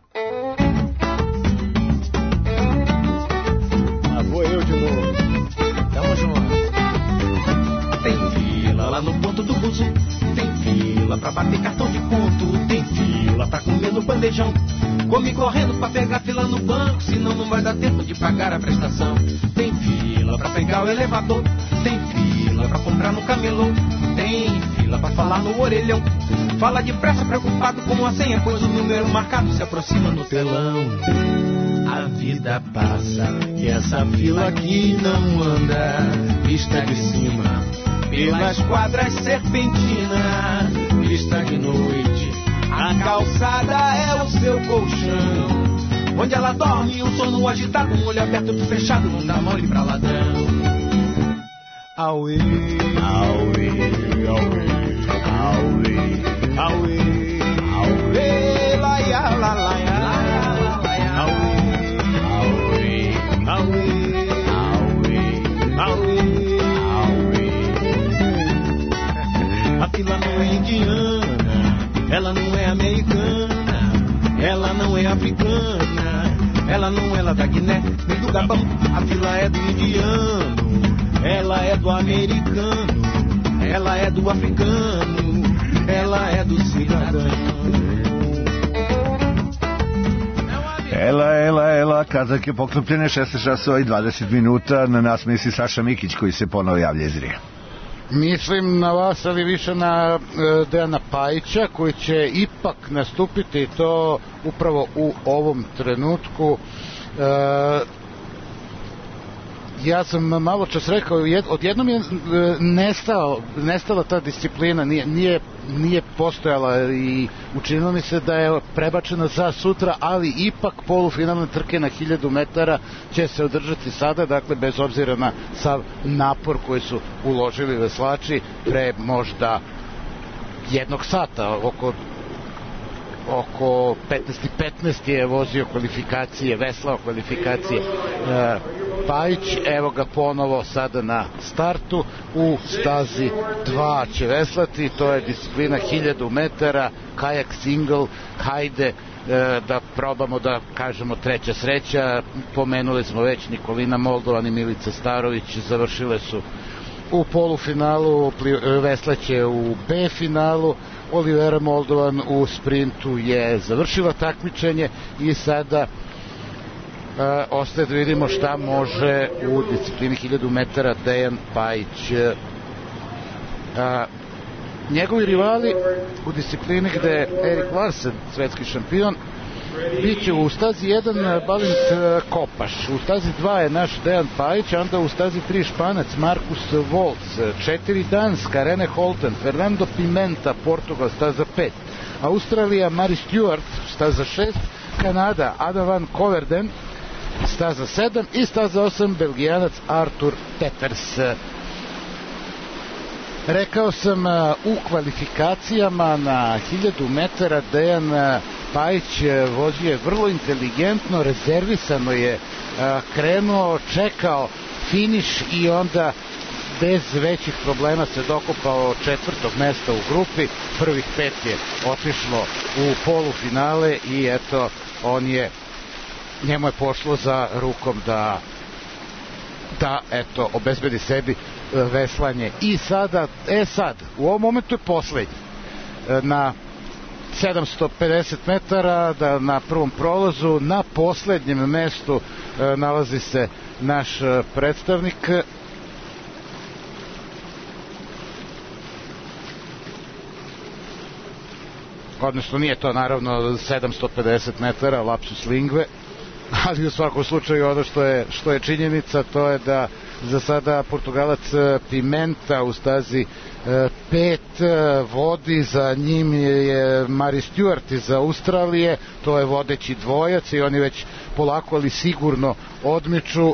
Vou eu de novo. Tamo junto. Tem fila lá no ponto do buzo, tem fila pra bater cartão de ponto, tem fila pra comer no bandejão. Come correndo pra pegar fila no banco, senão não vai dar tempo de pagar a prestação. Tem fila pra pegar o elevador, tem fila pra comprar no camelô, tem fila pra falar no orelhão. Fala depressa, preocupado com a senha, pois o número marcado se aproxima no telão. A vida passa e essa fila aqui não anda, vista de cima pelas quadras serpentinas, vista de noite a calçada é o seu colchão, onde ela dorme, um sono agitado, um olho aberto, outro fechado, não dá mole pra ladrão. Auê, auê, auê, auê, auê, auê, laia, la, laia, auê, auê, auê, auê, auê, auê. A fila não é indiana, ela não é americana, ela não é africana, ela não é lá da Guiné, nem do Gabão. A fila é do indiano, ela é do americano, ela é do africano, ela é do cidadão. Ela, kazak je poklopljene 16 časova i 20 minuta, na nas misli Saša Mikić koji se ponovo javlja iz Rija. Mislim na vas, ali više na Dejana Pajića, koji će ipak nastupiti to upravo u ovom trenutku. Ja sam malo čas rekao, odjednom je nestala ta disciplina, nije postojala i učinilo mi se da je prebačena za sutra, ali ipak polufinalne trke na 1000 metara će se održati sada, dakle bez obzira na sav napor koji su uložili veslači pre možda jednog sata, oko 15:15 je vozio kvalifikacije, veslao kvalifikacije Pajić, evo ga ponovo sada na startu, u stazi 2 će veslati, to je disciplina 1000 metara, kajak single, hajde da probamo da kažemo treća sreća, pomenuli smo već Nikolina Moldovan i Milica Starović, završile su u polufinalu, veslaće u B finalu, Olivera Moldovan u sprintu je završila takmičenje i sada ostaje da vidimo šta može u disciplini 1000 metara Dejan Pajić. Njegovi rivali u disciplini gde je Erik Larsen, svetski šampion, biće u stazi 1 Balint Kopaš, u stazi 2 je naš Dejan Pajić, onda u stazi 3 Španac Markus Volc, 4 Danska Rene Holten, Fernando Pimenta, Portugal, staza 5, Australija Mari Stewart, staza 6, Kanada Adam van Koverden, staza 7 i staza 8 Belgijanac Artur Peters. Rekao sam u kvalifikacijama na 1000 metara Dejan Pajić vozio je vrlo inteligentno, rezervisano je krenuo, čekao finiš i onda bez većih problema se dokopao 4. mesta u grupi, prvih 5 je otišlo u polufinale i eto, njemu je pošlo za rukom da eto, obezbedi sebi veslanje. I sada, u ovom momentu je poslednji na 750 metara, da na prvom prolazu, na poslednjem mestu nalazi se naš predstavnik. Odnosno nije to naravno 750 metara, lapsus lingue, ali u svakom slučaju ono što je činjenica, to je da za sada Portugalac Pimenta u stazi 5 vodi, za njim je Mari Stewart iz Australije, to je vodeći dvojac i oni već polako ali sigurno odmiču.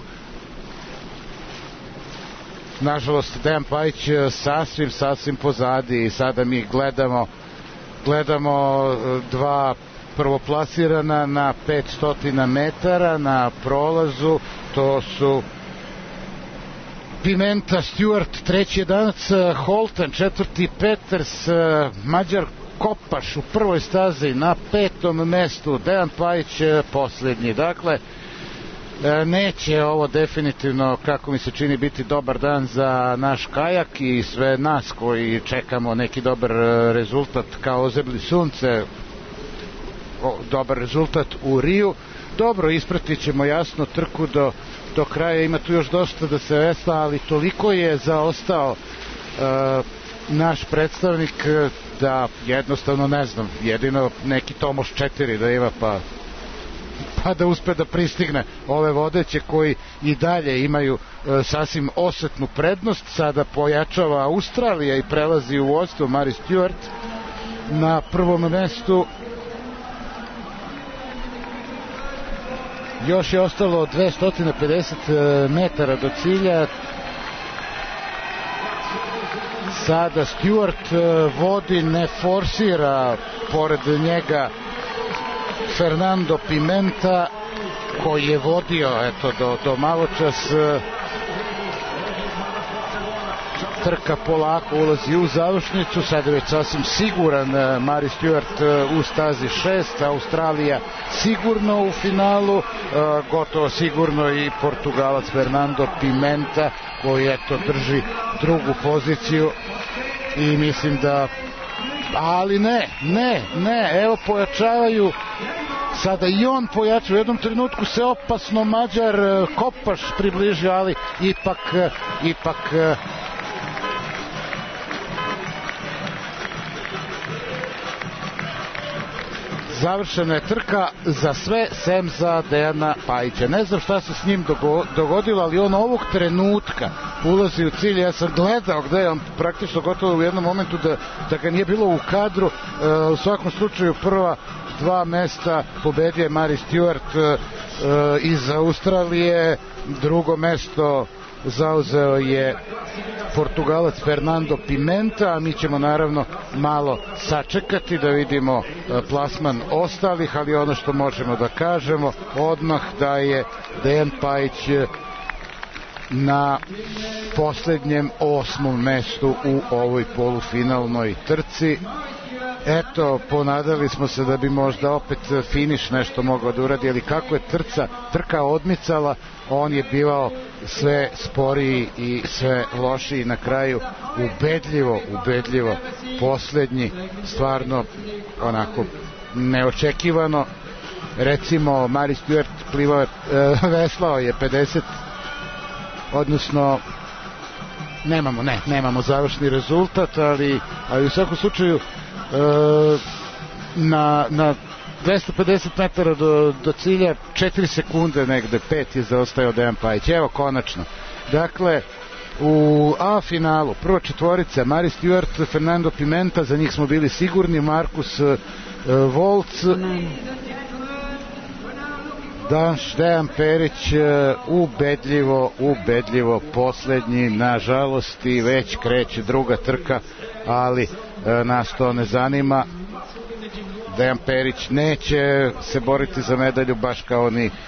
Nažalost, Dejan Pajić sasvim pozadi i sada mi gledamo dva prvoplasirana na 500 metara na prolazu. To su Pimenta, Stewart, treći je Danac Holten, četvrti Peters, Mađar Kopaš u prvoj stazi na 5. mestu, Dejan Pajić poslednji. Dakle, neće ovo definitivno, kako mi se čini, biti dobar dan za naš kajak i sve nas koji čekamo neki dobar rezultat kao ozebli sunce, dobar rezultat u Riju. Dobro, ispratit ćemo jasno trku do kraja, ima tu još dosta da se vesla, ali toliko je zaostao naš predstavnik da jednostavno ne znam, jedino neki Tomoš 4 da ima pa da uspe da pristigne ove vodeće koji i dalje imaju sasvim osetnu prednost. Sada pojačava Australija i prelazi u vodstvo Mari Stewart na prvom mestu. Još je ostalo 250 metara do cilja. Sada Stewart vodi, ne forsira pored njega Fernando Pimenta koji je vodio do maločas. Trka polako ulazi u završnicu, sada je već sasvim siguran Mari Stewart u stazi 6, Australija sigurno u finalu, gotovo sigurno i Portugalac Fernando Pimenta koji drži drugu poziciju i mislim da, ali ne, evo pojačavaju sada i on pojačava. U jednom trenutku se opasno Mađar Kopaš približio, ali ipak završena je trka za sve sem za Dejana Pajića. Ne znam šta se s njim dogodilo, ali on ovog trenutka ulazi u cilj. Ja sam gledao gde je on praktično gotovo u jednom momentu da ga nije bilo u kadru. U svakom slučaju prva dva mesta pobedio je Mari Stewart iz Australije, drugo mesto zauzeo je Portugalac Fernando Pimenta, a mi ćemo naravno malo sačekati da vidimo plasman ostalih, ali ono što možemo da kažemo odmah da je Dejan Pajić na poslednjem 8. mestu u ovoj polufinalnoj trci. Eto, ponadali smo se da bi možda opet finiš nešto mogao da uradi, ali kako je trka odmicala, on je bivao sve sporiji i sve lošiji, na kraju ubedljivo poslednji, stvarno onako neočekivano. Recimo Mari Stewart veslao je 50, odnosno nemamo završni rezultat, ali u svakom slučaju na 250 metara do cilja 4 sekunde negde, 5 je zaostao Dejan Pajić. Evo konačno. Dakle, u A finalu prva četvorica Mari Stewart, Fernando Pimenta, za njih smo bili sigurni, Markus Volc, Dejan Perić ubedljivo poslednji, nažalost, i već kreće druga trka, ali nas to ne zanima. Dejan Perić neće se boriti za medalju baš kao ni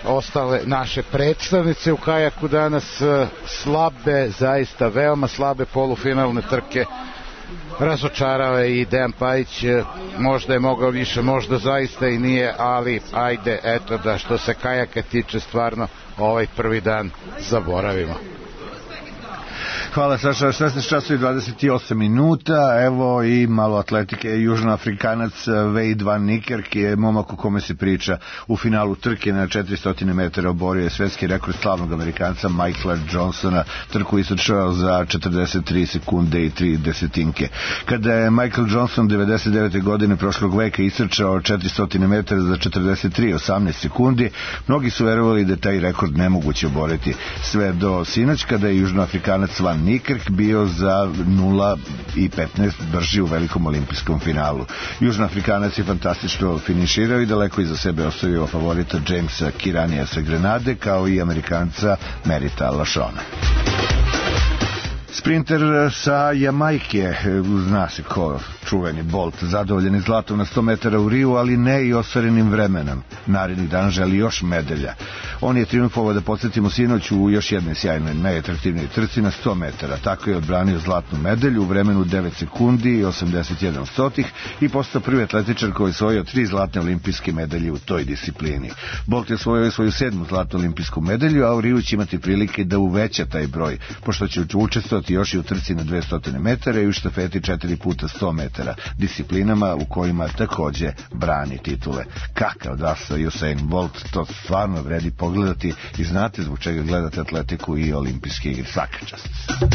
ostale naše predstavnice u kajaku danas. Slabe, zaista veoma slabe polufinalne trke. Razočarava i Dejan Pajić, možda je mogao više, možda zaista i nije, ali ajde, eto da što se kajaka tiče stvarno ovaj prvi dan zaboravimo. Hvala Saša, 16 časova i 28 minuta, evo i malo atletike. Južnoafrikanac Wade van Niekerk je momak o kome se priča. U finalu trke na 400 metara oborio je svetski rekord slavnog Amerikanca Michaela Johnsona, trku istrčao za 43 sekunde i 3 desetinke. Kada je Michael Johnson 99. godine prošlog veka istrčao 400 metara za 43,18 sekundi, mnogi su verovali da je taj rekord nemoguće oboriti. Sve do sinoć kada je Južnoafrikanac Van Niekerk bio za 0,15 brži u velikom olimpijskom finalu. Južnoafrikanac je fantastično finiširao i daleko iza sebe ostavio favorita Jamesa Kiranija sa Grenade, kao i Amerikanca Merita Lashona. Sprinter sa Jamajke, zna se ko, čuveni Bolt, zadovoljen je zlatom na 100 metara u Riju, ali ne i ostvarenim vremenom. Naredni dan želi još medalja. On je triumfovao, da podsjetimo, sinoć u još jednoj sjajnoj, najatraktivnijoj trci na 100 metara. Tako je odbranio zlatnu medalju u vremenu 9 sekundi i 81 stotih i postao prvi atletičar koji je osvojio 3 zlatne olimpijske medalje u toj disciplini. Bolt je osvojio svoju 7. zlatnu olimpijsku medalju, a u Riju će imati prilike da uveća taj broj, pošto će učestvovati još i u trci na 200 metara i u štafeti 4 puta 100 metara, disciplinama u kojima takođe brani titule. Kakav odrastao Usain Bolt, to stvarno vredi pogledati i znate zbog čega gledate atletiku i olimpijske igre. Svaka čast.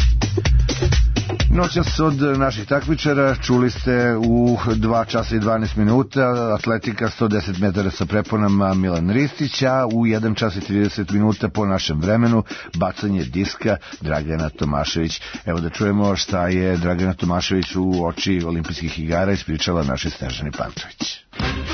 Noćas od naših takmičara čuli ste u 2 časa i 12 minuta atletika 110 metara sa preponama Milan Ristić, a u 1 čas i 30 minuta po našem vremenu bacanje diska Dragana Tomašević. Evo da čujemo šta je Dragana Tomašević u oči olimpijskih igara ispričala našoj Snežani Pančević.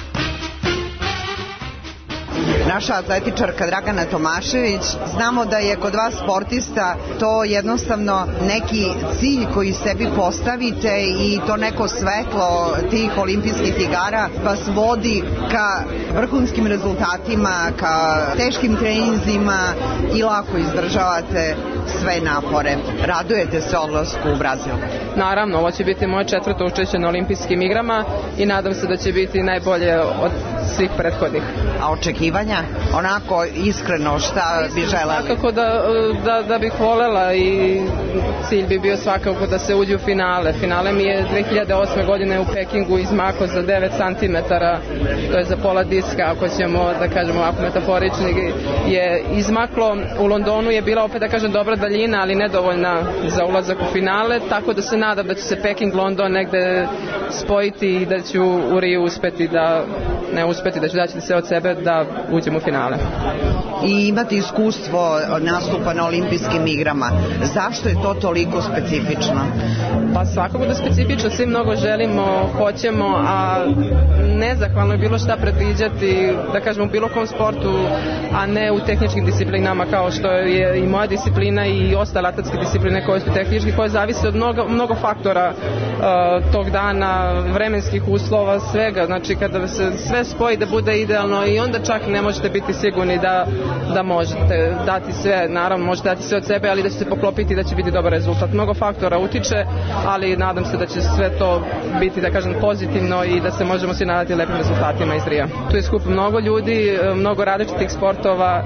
Naša atletičarka Dragana Tomašević, znamo da je kod vas sportista to jednostavno neki cilj koji sebi postavite i to neko svetlo tih olimpijskih igara vas vodi ka vrhunskim rezultatima, ka teškim treninzima i lako izdržavate sve napore. Radujete se odlasku u Brazil? Naravno, ovo će biti moje 4. učešće na olimpijskim igrama i nadam se da će biti najbolje od svih prethodnih. A očekivanja? Onako iskreno šta bi želeli? Svakako da bih volela i cilj bi bio svakako da se uđe u finale. Finale mi je 2008. godine u Pekingu izmako za 9 cm, to je za pola diska, ako ćemo da kažemo ovako metaforični, je izmaklo. U Londonu je bila opet da kažem dobra daljina, ali nedovoljna za ulazak u finale, tako da se nadam da će se Peking-London negde spojiti i da ću u Riju uspeti da, ne uspeti, da ću daći sve od sebe da uđem u finale. I imate iskustvo nastupa na olimpijskim igrama. Zašto je to toliko specifično? Pa svakako da specifično, svi mnogo želimo, hoćemo, a nezahvalno je bilo šta predviđati, da kažemo u bilo kom sportu, a ne u tehničkim disciplinama kao što je i moja disciplina i ostale atletske discipline koje su tehnički, koje zavise od mnogo faktora tog dana, vremenskih uslova, svega. Znači kada se sve spoji da bude idealno i onda čak ne možete biti sigurni da možete dati sve, naravno možete dati sve od sebe, ali da će se poklopiti i da će biti dobar rezultat. Mnogo faktora utiče, ali nadam se da će sve to biti, da kažem, pozitivno i da se možemo svi nadati lepim rezultatima iz Rija. Tu je skup mnogo ljudi, mnogo različitih sportova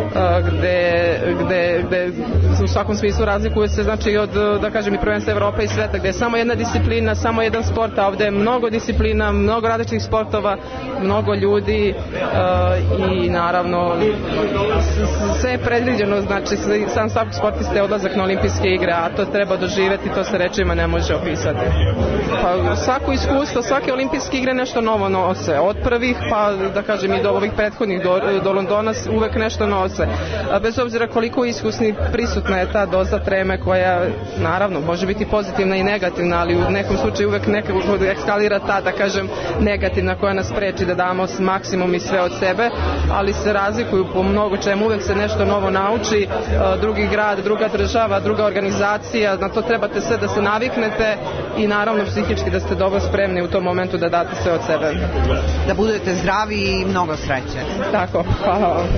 gde u svakom smislu razlikuje se, znači od, da kažem, i prvenstva Evrope i sveta, gde je samo jedna disciplina, samo jedan sport, a ovde je mnogo disciplina, mnogo različitih sportova, mnogo ljudi i naravno sve je predviđeno, znači sam svakog sportista je odlazak na olimpijske igre, a to treba doživeti, to se rečima ne može opisati. Pa svako iskustvo, svake olimpijske igre nešto novo nose, od prvih pa da kažem i do ovih prethodnih, do Londona uvek nešto nose. Bez obzira koliko iskusni, prisutna je ta doza treme koja naravno može biti pozitivna i negativna, ali u nekom slučaju uvek nekako eskalira ta, da kažem, negativna koja nas preči da damo maksimum i sve od sebe, ali se razlikuju po mnogo čemu, uvek se nešto novo nauči, drugi grad, druga država, druga organizacija, na to trebate sve da se naviknete i naravno psihički da ste dobro spremni u tom momentu da date sve od sebe. Da budete zdravi i mnogo sreće. Tako, hvala vam.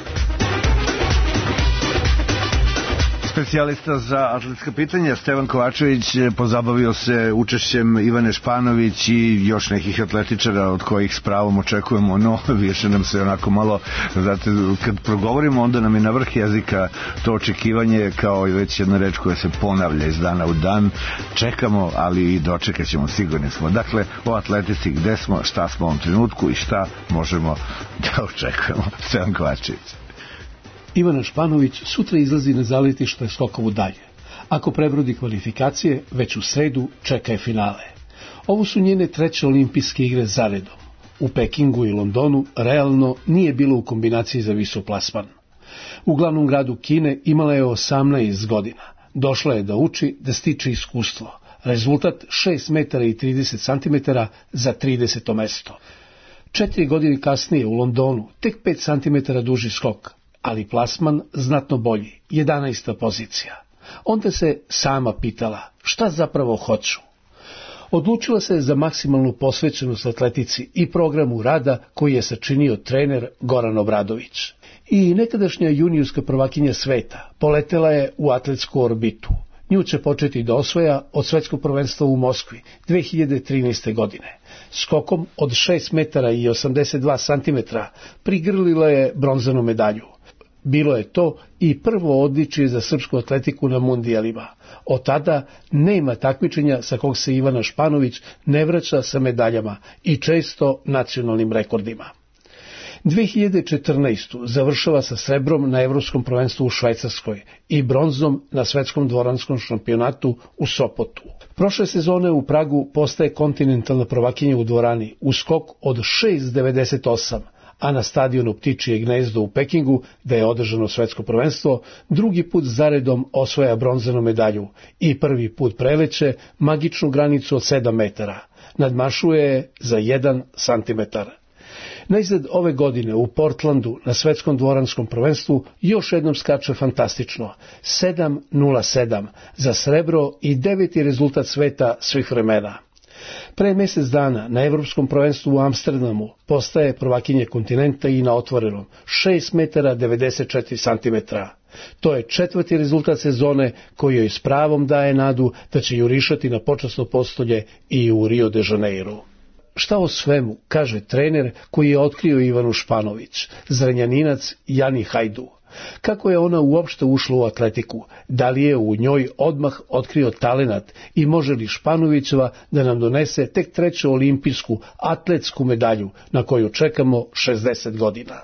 Specijalista za atletska pitanja Stevan Kovačević pozabavio se učešćem Ivane Španović i još nekih atletičara od kojih s pravom očekujemo, no više nam se onako malo, znate, kad progovorimo onda nam je na vrh jezika to očekivanje, kao i već jedna reč koja se ponavlja iz dana u dan. Čekamo, ali i dočekat ćemo, sigurni smo. Dakle, o atletici, gde smo, šta smo u ovom trenutku i šta možemo da očekujemo. Stevan Kovačević. Ivana Španović sutra izlazi na zaletište Skokovu dalje. Ako prebrodi kvalifikacije, već u sredu čeka je finale. Ovo su njene 3. olimpijske igre zaredom. U Pekingu i Londonu realno nije bilo u kombinaciji za visok plasman. U glavnom gradu Kine imala je 18 godina. Došla je da uči, da stiče iskustvo. Rezultat 6 metara i 30 centimetara za 30. mesto. 4 godine kasnije u Londonu tek 5 centimetara duži skok, ali plasman znatno bolji, 11. pozicija. Onda se sama pitala šta zapravo hoću. Odlučila se za maksimalnu posvećenost atletici i programu rada koji je sačinio trener Goran Obradović. I nekadašnja juniorska prvakinja sveta poletela je u atletsku orbitu. Nju će početi da osvaja od svetskog prvenstva u Moskvi 2013. godine. Skokom od 6 metara i 82 centimetra prigrlila je bronzanu medalju. Bilo je to i prvo odličje za srpsku atletiku na mundijalima. Od tada nema takmičenja sa kog se Ivana Španović ne vraća sa medaljama i često nacionalnim rekordima. 2014. završava sa srebrom na Evropskom prvenstvu u Švajcarskoj i bronzom na svetskom dvoranskom šampionatu u Sopotu. Prošle sezone u Pragu postaje kontinentalna prvakinja u dvorani u skok od 6,98, a na stadionu Ptičije gnezdo u Pekingu, da je održano svetsko prvenstvo, drugi put zaredom osvaja bronzanu medalju i prvi put preleće magičnu granicu od 7 metara. Nadmašuje je za 1 centimetar. Najzad ove godine u Portlandu na svetskom dvoranskom prvenstvu još jednom skače fantastično, 7.07 za srebro i 9. rezultat sveta svih vremena. Pre mjesec dana na Evropskom prvenstvu u Amsterdamu postaje prvakinje kontinenta i na otvorenom 6 metara 94 centimetra. To je 4. rezultat sezone koji joj s pravom daje nadu da će jurišati na počasno postolje i u Rio de Janeiro. Šta o svemu kaže trener koji je otkrio Ivanu Španović, Zrenjaninac Jani Hajdu? Kako je ona uopšte ušla u atletiku? Da li je u njoj odmah otkrio talenat i može li Španovićeva da nam donese tek 3. olimpijsku atletsku medalju na koju čekamo 60 godina?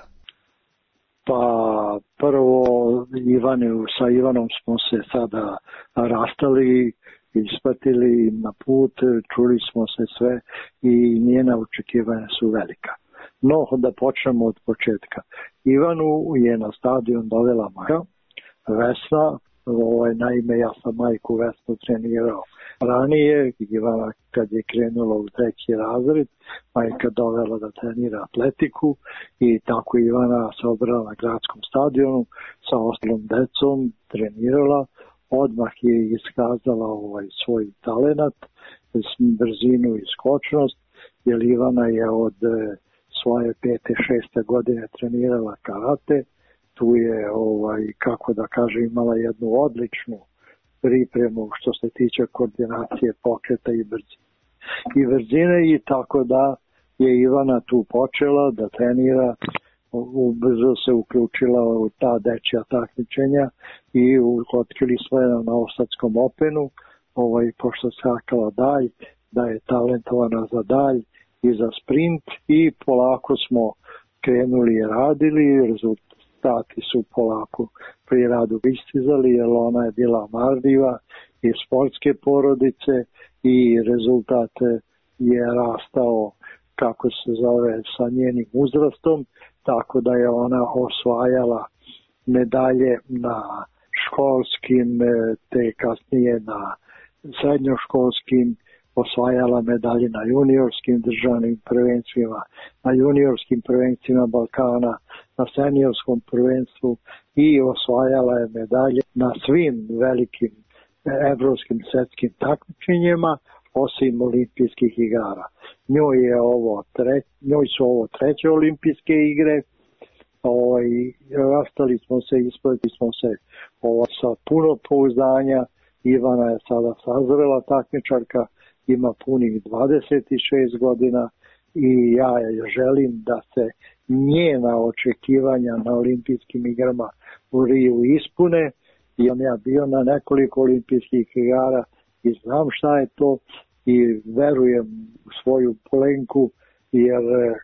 Pa prvo sa Ivanom smo se sada rastali, ispatili na put, čuli smo se sve i njena očekivanja su velika. No, da počnemo od početka. Ivanu je na stadion dovela majka Vesna, naime ja sam majku Vesnu trenirao ranije. Ivana kad je krenula u 3. razred, majka dovela da trenira atletiku i tako Ivana se obrala na gradskom stadionu sa ostalom decom, trenirala. Odmah je iskazala svoj talenat, brzinu i skočnost, jer Ivana je od svoje 5. 6. godine trenirala karate. Tu je, kako da kažem, imala jednu odličnu pripremu što se tiče koordinacije pokreta i brzine i tako da je Ivana tu počela da trenira, brzo se uključila u ta dečja takmičenja i otkrili smo je na Novosadskom Openu, pošto skakala dalj, da je talentovana za dalj i za sprint i polako smo krenuli i radili, rezultati su polako pri radu istizali jer ona je bila marljiva iz sportske porodice i rezultat je rastao, kako se zove, sa njenim uzrastom, tako da je ona osvajala medalje na školskim, te kasnije na srednjoškolskim osvajala medalje na juniorskim državnim prvenstvima, na juniorskim prvenstvima Balkana, na seniorskom prvenstvu i osvajala je medalje na svim velikim evropskim svetskim takmičenjima osim olimpijskih igara. Njoj su ovo treće olimpijske igre. Rastali smo se, isplatili smo se sa puno pouzdanja. Ivana je sada sazrela takmičarka, ima punih 26 godina i ja želim da se njena očekivanja na olimpijskim igrama u Riju ispune. Ja bio na nekoliko olimpijskih igara i znam šta je to i verujem u svoju polenku, jer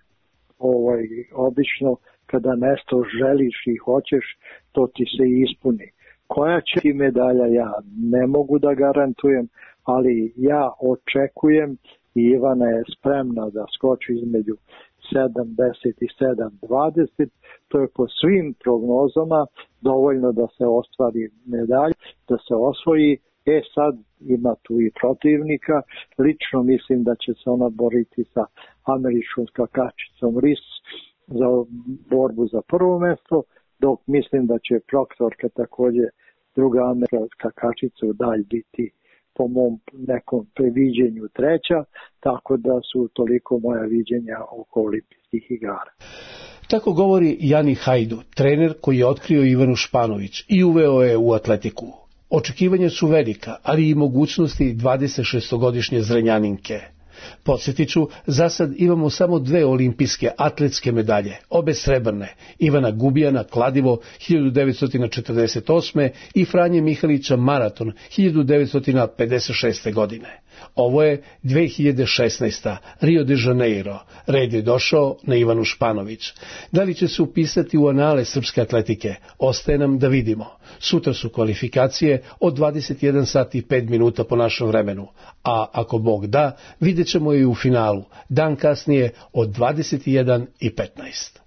obično kada nešto želiš i hoćeš, to ti se ispuni. Koja će ti medalja, ja ne mogu da garantujem, ali ja očekujem i Ivana je spremna da skoči između 7.10 i 7.20, to je po svim prognozama dovoljno da se ostvari medalj, da se osvoji. Sad ima tu i protivnika, lično mislim da će se ona boriti sa američkom skakačicom Ris za borbu za prvo mesto, dok mislim da će Proktorka također druga američka skakačica u dalj biti po mom nekom previđenju treća, tako da su toliko moja viđenja oko olimpijskih igara. Tako govori Jani Hajdu, trener koji je otkrio Ivanu Španović i uveo je u atletiku. Očekivanja su velika, ali i mogućnosti 26-godišnje Zrenjaninke. Podsjetiću, za sad imamo samo 2 olimpijske atletske medalje, obe srebrne, Ivana Gubijana kladivo 1948. i Franje Mihalića maraton 1956. godine. Ovo je 2016. Rio de Janeiro. Red je došao na Ivanu Španović. Da li će se upisati u anale srpske atletike? Ostaje nam da vidimo. Sutra su kvalifikacije od 21 sat i 5 minuta po našem vremenu, a ako Bog da, vidjet ćemo je i u finalu, dan kasnije od 21 i 15.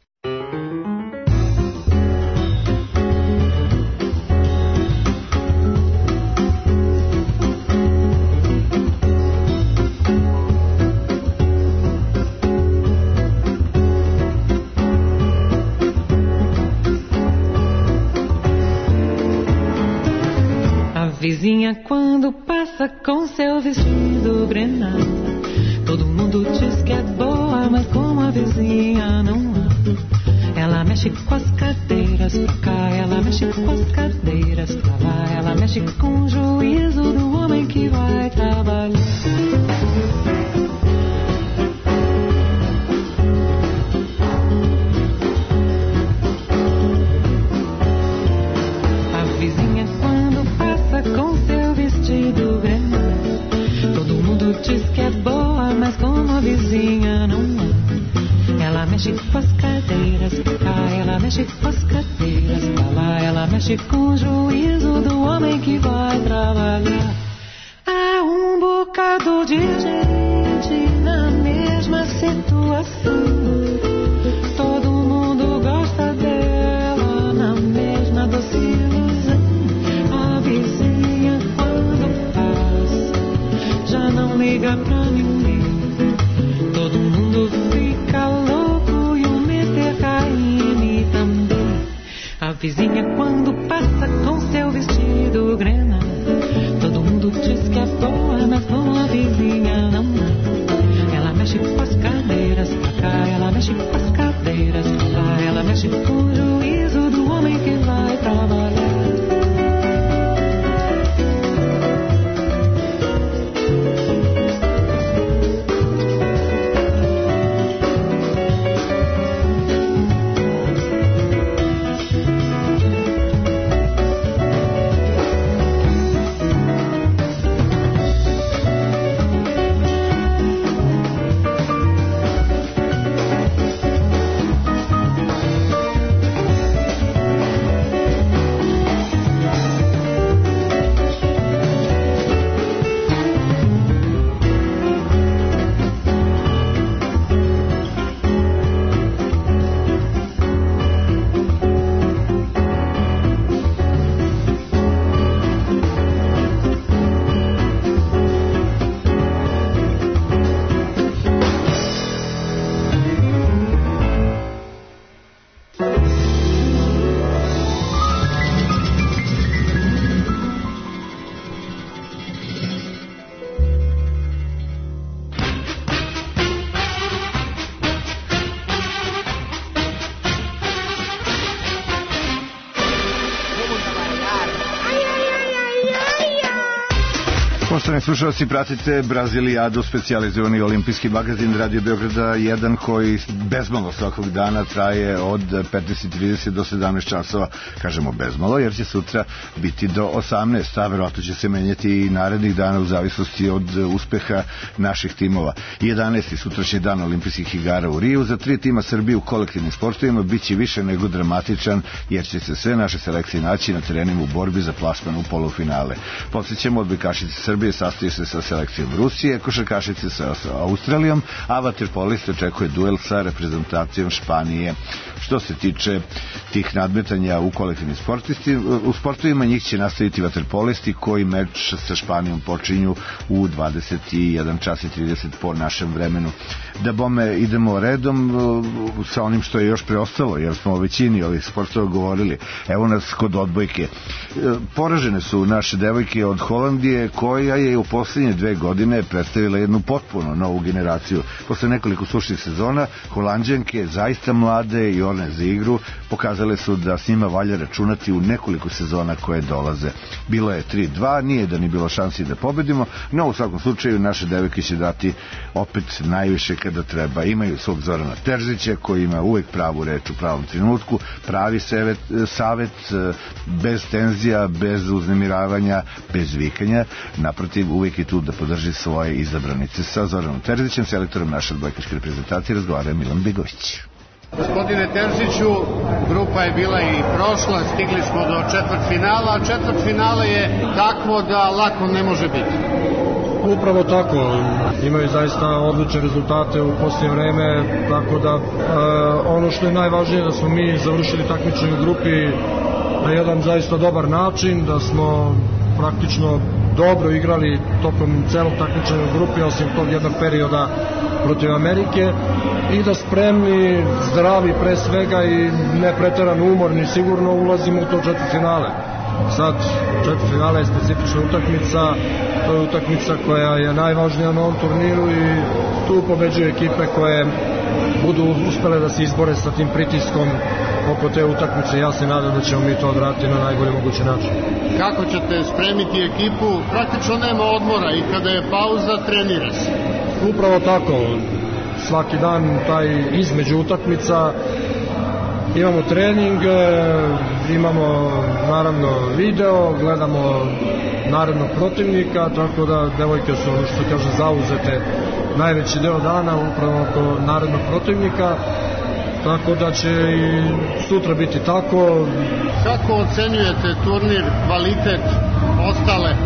Vizinha quando passa com seu vestido grenado, todo mundo diz que é boa, mas como a vizinha não há. Ela mexe com as cadeiras pra cá, ela mexe com as cadeiras pra lá, ela mexe com o juízo do homem que vai trabalhar. Com seu vestido grenado, todo mundo diz que é boa, mas como a vizinha não há. Ela mexe com as cadeiras pra cá, ela mexe com as cadeiras pra lá, ela mexe com o juízo do homem que vai trabalhar. Há um bocado de gente na mesma situação, todo mundo gosta dela na mesma doce ilusão. A vizinha quando passa já não liga pra ninguém, todo mundo fica louco e o Metercaine também. A vizinha quando passa com seu vestido grenado, todo mundo diz que é boa, mas com a vizinha Poštovani slušalci, pratite Brazilijadu, specijalizovani olimpijski magazin Radio Beograda 1 koji bezmalo svakog dana traje od 15:30 do 17 časova. Kažemo bezmalo jer će sutra biti do 18, a verovatno će se menjati i narednih dana u zavisnosti od uspeha naših timova. 11. sutrašnji dan olimpijskih igara u Riju. Za 3 tima Srbije u kolektivnim sportovima biće više nego dramatičan jer će se sve naše selekcije naći na terenima u borbi za plasman u polufinale. Podsjećamo, odbojkašice Srbije sastoji se sa selekcijom Rusije, košarkašice sa Australijom, a vaterpolist očekuje duel sa reprezentacijom Španije. Što se tiče tih nadmetanja u kolektivnim sportovima, njih će nastaviti vaterpolisti koji meč sa Španijom počinju u 21:30 po našem vremenu. Da bome idemo redom sa onim što je još preostalo, jer smo o većini ovih sportova govorili. Evo nas kod odbojke. Poražene su naše devojke od Holandije, koja je u poslednje 2 godine predstavila jednu potpuno novu generaciju. Posle nekoliko sušnih sezona, Holanđanke, zaista mlade i one za igru, pokazale su da s njima valja računati u nekoliko sezona koje dolaze. Bilo je 3-2, nije da ni bilo šansi da pobedimo, no u svakom slučaju naše devojke će dati opet najviše kada treba. Imaju svog Zorana Terzića koji ima uvek pravu reč u pravom trenutku, pravi savet, bez tenzija, bez uznemiravanja, bez vikanja. Naprotiv, uvek je tu da podrži svoje izabranice. Sa Zoranom Terzićem, selektorom naše odbojkaške reprezentacije, razgovara Milan Bigović. Gospodine Terziću, grupa je bila i prošla, stigli smo do četvrtfinala, a četvrtfinale je takvo da lako ne može biti. Upravo tako, imaju zaista odlične rezultate u posljednje vreme, tako da ono što je najvažnije da smo mi završili takmičenje u grupi na jedan zaista dobar način, da smo praktično dobro igrali tokom celog takmičenja u grupi, osim tog jednog perioda protiv Amerike, i da spremni, zdravi pre svega i ne preterano umorni sigurno ulazimo u to četvrtfinale. Sad, četvrtfinale je specifična utakmica, to je utakmica koja je najvažnija na ovom turniru i tu pobeđuju ekipe koje budu uspele da se izbore sa tim pritiskom oko te utakmice. Ja se nadam da ćemo mi to odraditi na najbolji mogući način. Kako ćete spremiti ekipu? Praktično nema odmora i kada je pauza, trenira se. Upravo tako, svaki dan taj između utakmica imamo trening, imamo naravno video, gledamo narednog protivnika, tako da devojke su, ono što se kaže, zauzete najveći deo dana upravo oko narednog protivnika, tako da će i sutra biti tako. Kako ocenjujete turnir, kvalitet, ostale?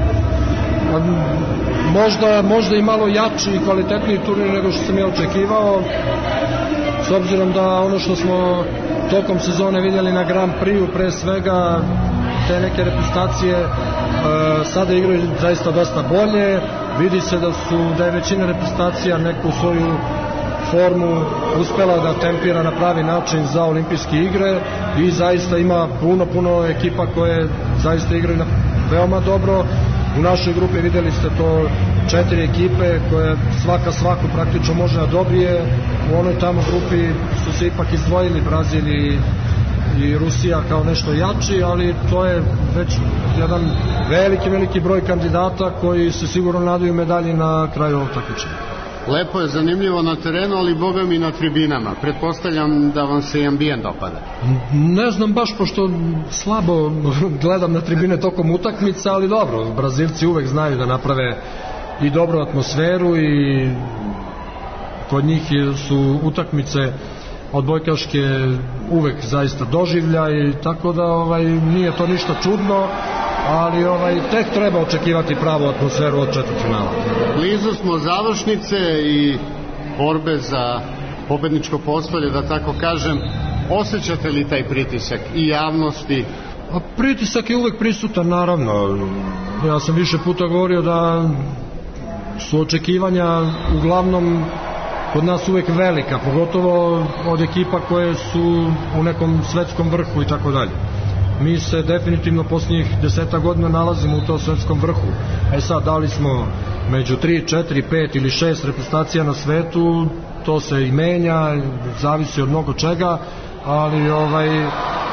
Možda i malo jači i kvalitetniji turnir nego što sam ja očekivao, s obzirom da ono što smo tokom sezone vidjeli na Grand Prix-u, pre svega te neke reprezentacije sada igraju zaista dosta bolje. Vidi se da je većina reprezentacija neku svoju formu uspela da tempira na pravi način za olimpijske igre i zaista ima puno ekipa koje zaista igraju veoma dobro. U našoj grupi videli ste to 4 ekipe koje svaka svaku praktično može da dobije. U onoj tamo grupi su se ipak izdvojili Brazil i Rusija kao nešto jači, ali to je već jedan veliki broj kandidata koji se sigurno nadaju medalji na kraju ovog takmičenja. Lepo je, zanimljivo na terenu, ali bogom i na tribinama. Pretpostavljam da vam se i ambijent dopada. Ne znam baš, pošto slabo gledam na tribine tokom utakmica, ali dobro, Brazilci uvek znaju da naprave i dobru atmosferu i kod njih su utakmice odbojkaške uvek zaista doživljaj, tako da nije to ništa čudno, ali tek treba očekivati pravu atmosferu od četvrtfinala. Blizu smo završnice i borbe za pobedničko postolje, da tako kažem. Osjećate li taj pritisak i javnosti? Pritisak je uvek prisutan, naravno. Ja sam više puta govorio da su očekivanja uglavnom kod nas uvek velika, pogotovo od ekipa koje su u nekom svetskom vrhu i tako dalje. Mi se definitivno posljednjih 10 godina nalazimo u tom svetskom vrhu. Sad, da li smo među 3, 4, 5 ili 6 reprezentacija na svetu, to se i menja, zavisi od mnogo čega, ali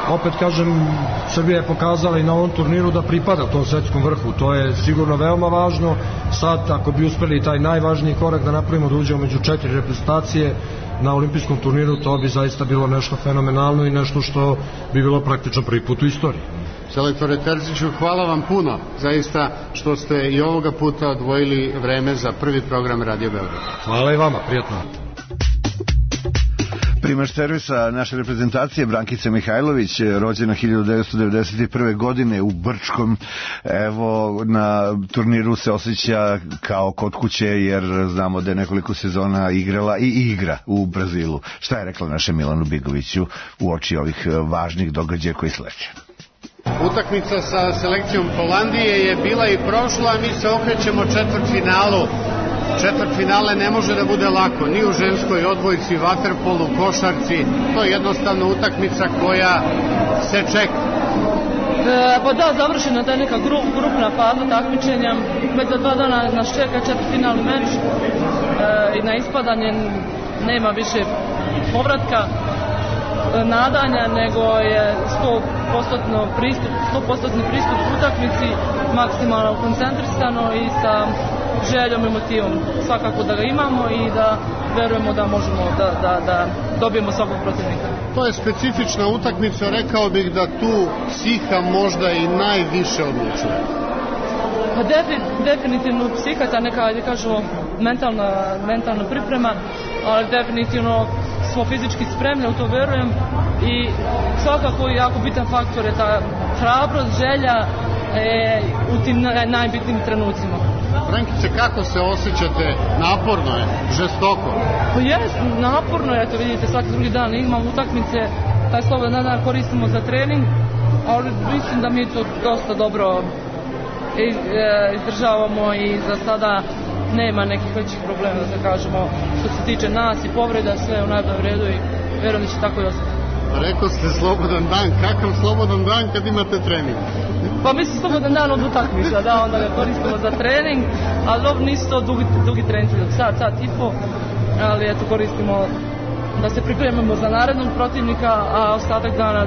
opet kažem, Srbija je pokazala i na ovom turniru da pripada tom svetskom vrhu, to je sigurno veoma važno. Sad, ako bi uspeli taj najvažniji korak da napravimo, da uđemo među 4 reprezentacije na olimpijskom turniru, to bi zaista bilo nešto fenomenalno i nešto što bi bilo praktično prvi put u istoriji. Selektore Terziću, hvala vam puno, zaista što ste i ovoga puta odvojili vreme za prvi program Radio Beograd. Hvala i vama, prijatno. Primaš servisa naše reprezentacije Brankica Mihajlović, rođena 1991. godine u Brčkom. Evo, na turniru se osjeća kao kod kuće, jer znamo da je nekoliko sezona igrala i igra u Brazilu. Šta je rekla naše Milanu Bigoviću u oči ovih važnih događaja koji sleće? Utakmica sa selekcijom Holandije je bila i prošla, mi se okrećemo četvrtfinalu. Četvrtfinale ne može da bude lako, ni u ženskoj odbojci, vaterpolu, košarci, to je jednostavno utakmica koja se čeka. Pa da, završena ta neka grupna faza takmičenja, već za 2 dana nas čeka četvrtfinalni meč i na ispadanje nema više povratka, nadanja, nego je 100% pristup utakmici, maksimalno koncentrisano i sa željom i motivom svakako da ga imamo i da verujemo da možemo da dobijemo svakog protivnika. To je specifična utakmica, rekao bih da tu psiha možda i najviše odlučuje. Pa definitivno psiha, ta neka, da kažemo, mentalna priprema, ali definitivno smo fizički spremni, u to verujem, i svakako jako bitan faktor je ta hrabrost, želja u tim najbitnijim trenucima. Brankice, kako se osjećate? Naporno je, žestoko? Pa jes, naporno je, eto vidite, svaki drugi dan imamo utakmice, taj slobodan dan koristimo za trening, ali mislim da mi to dosta dobro izdržavamo i za sada nema nekih većih problema, da kažemo, što se tiče nas i povreda, sve u najboljem redu i verujem da će tako i ostati. Rekao ste slobodan dan, kakav slobodan dan kad imate trening? Pa mislim slobodan dan od utakmica, da, onda ga koristimo za trening, ali dobro, nisu to dugi treninci, sat i po, ali eto koristimo da se pripremamo za narednog protivnika, a ostatak dana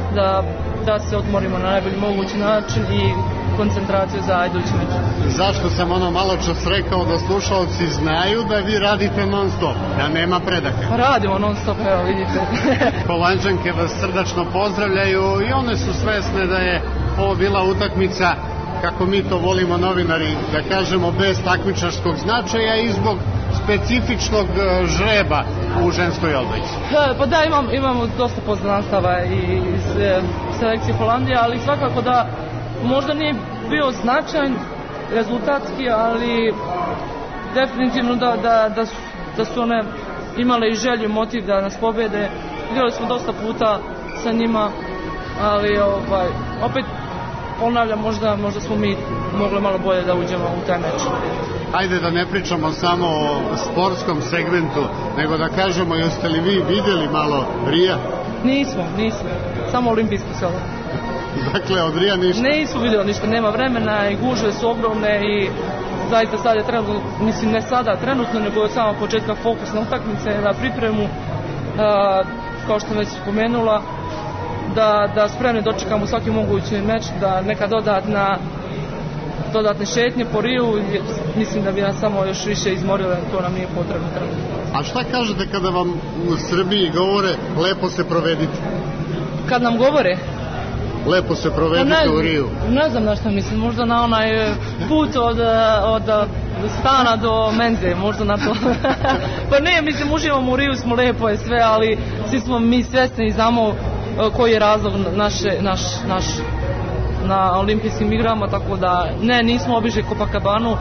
da se odmorimo na najbolji mogući način i koncentraciju za idući meč. Zašto sam malo čas rekao da slušalci znaju da vi radite non stop, da nema predaka? Pa radimo non stop, evo vidite. Holanđanke vas srdačno pozdravljaju i one su svesne da je ovo bila utakmica, kako mi to volimo novinari, da kažemo bez takmičarskog značaja i zbog specifičnog žreba u ženskoj odbojci. Pa da, imamo dosta poznanstava iz selekcije Holandije, ali svakako da možda nije bio značajan rezultatski, ali definitivno da su one imale i želju i motiv da nas pobede. Igrali smo dosta puta sa njima, ali opet ponavljam, možda smo mi mogli malo bolje da uđemo u taj meč. Ajde da ne pričamo samo o sportskom segmentu, nego da kažemo, jeste li vi vidjeli malo Rija? Nismo, samo olimpijski selo. Dakle, od Rija ništa? Nismo vidjeli ništa, nema vremena i gužve su ogromne i zaista sad je trenutno, mislim ne sada trenutno, nego od samog početka fokus na utakmice, na pripremu, kao što sam već spomenula, da spremni dočekamo svaki mogući meč, da neka dodatne šetnje po Riju, mislim da bi nas samo još više izmorile, to nam nije potrebno trenutno. A šta kažete kada vam u Srbiji govore lepo se provedite? Kad nam govore? Lepo se provedite u Riju. Ne znam na što mislim, možda na onaj put od stana do menze, možda na to. Pa ne, mislim, uživamo u Riju, smo lepo je sve, ali svi smo mi svesni i znamo koji je razlog naš na olimpijskim igrama, tako da nismo obišli Copacabanu,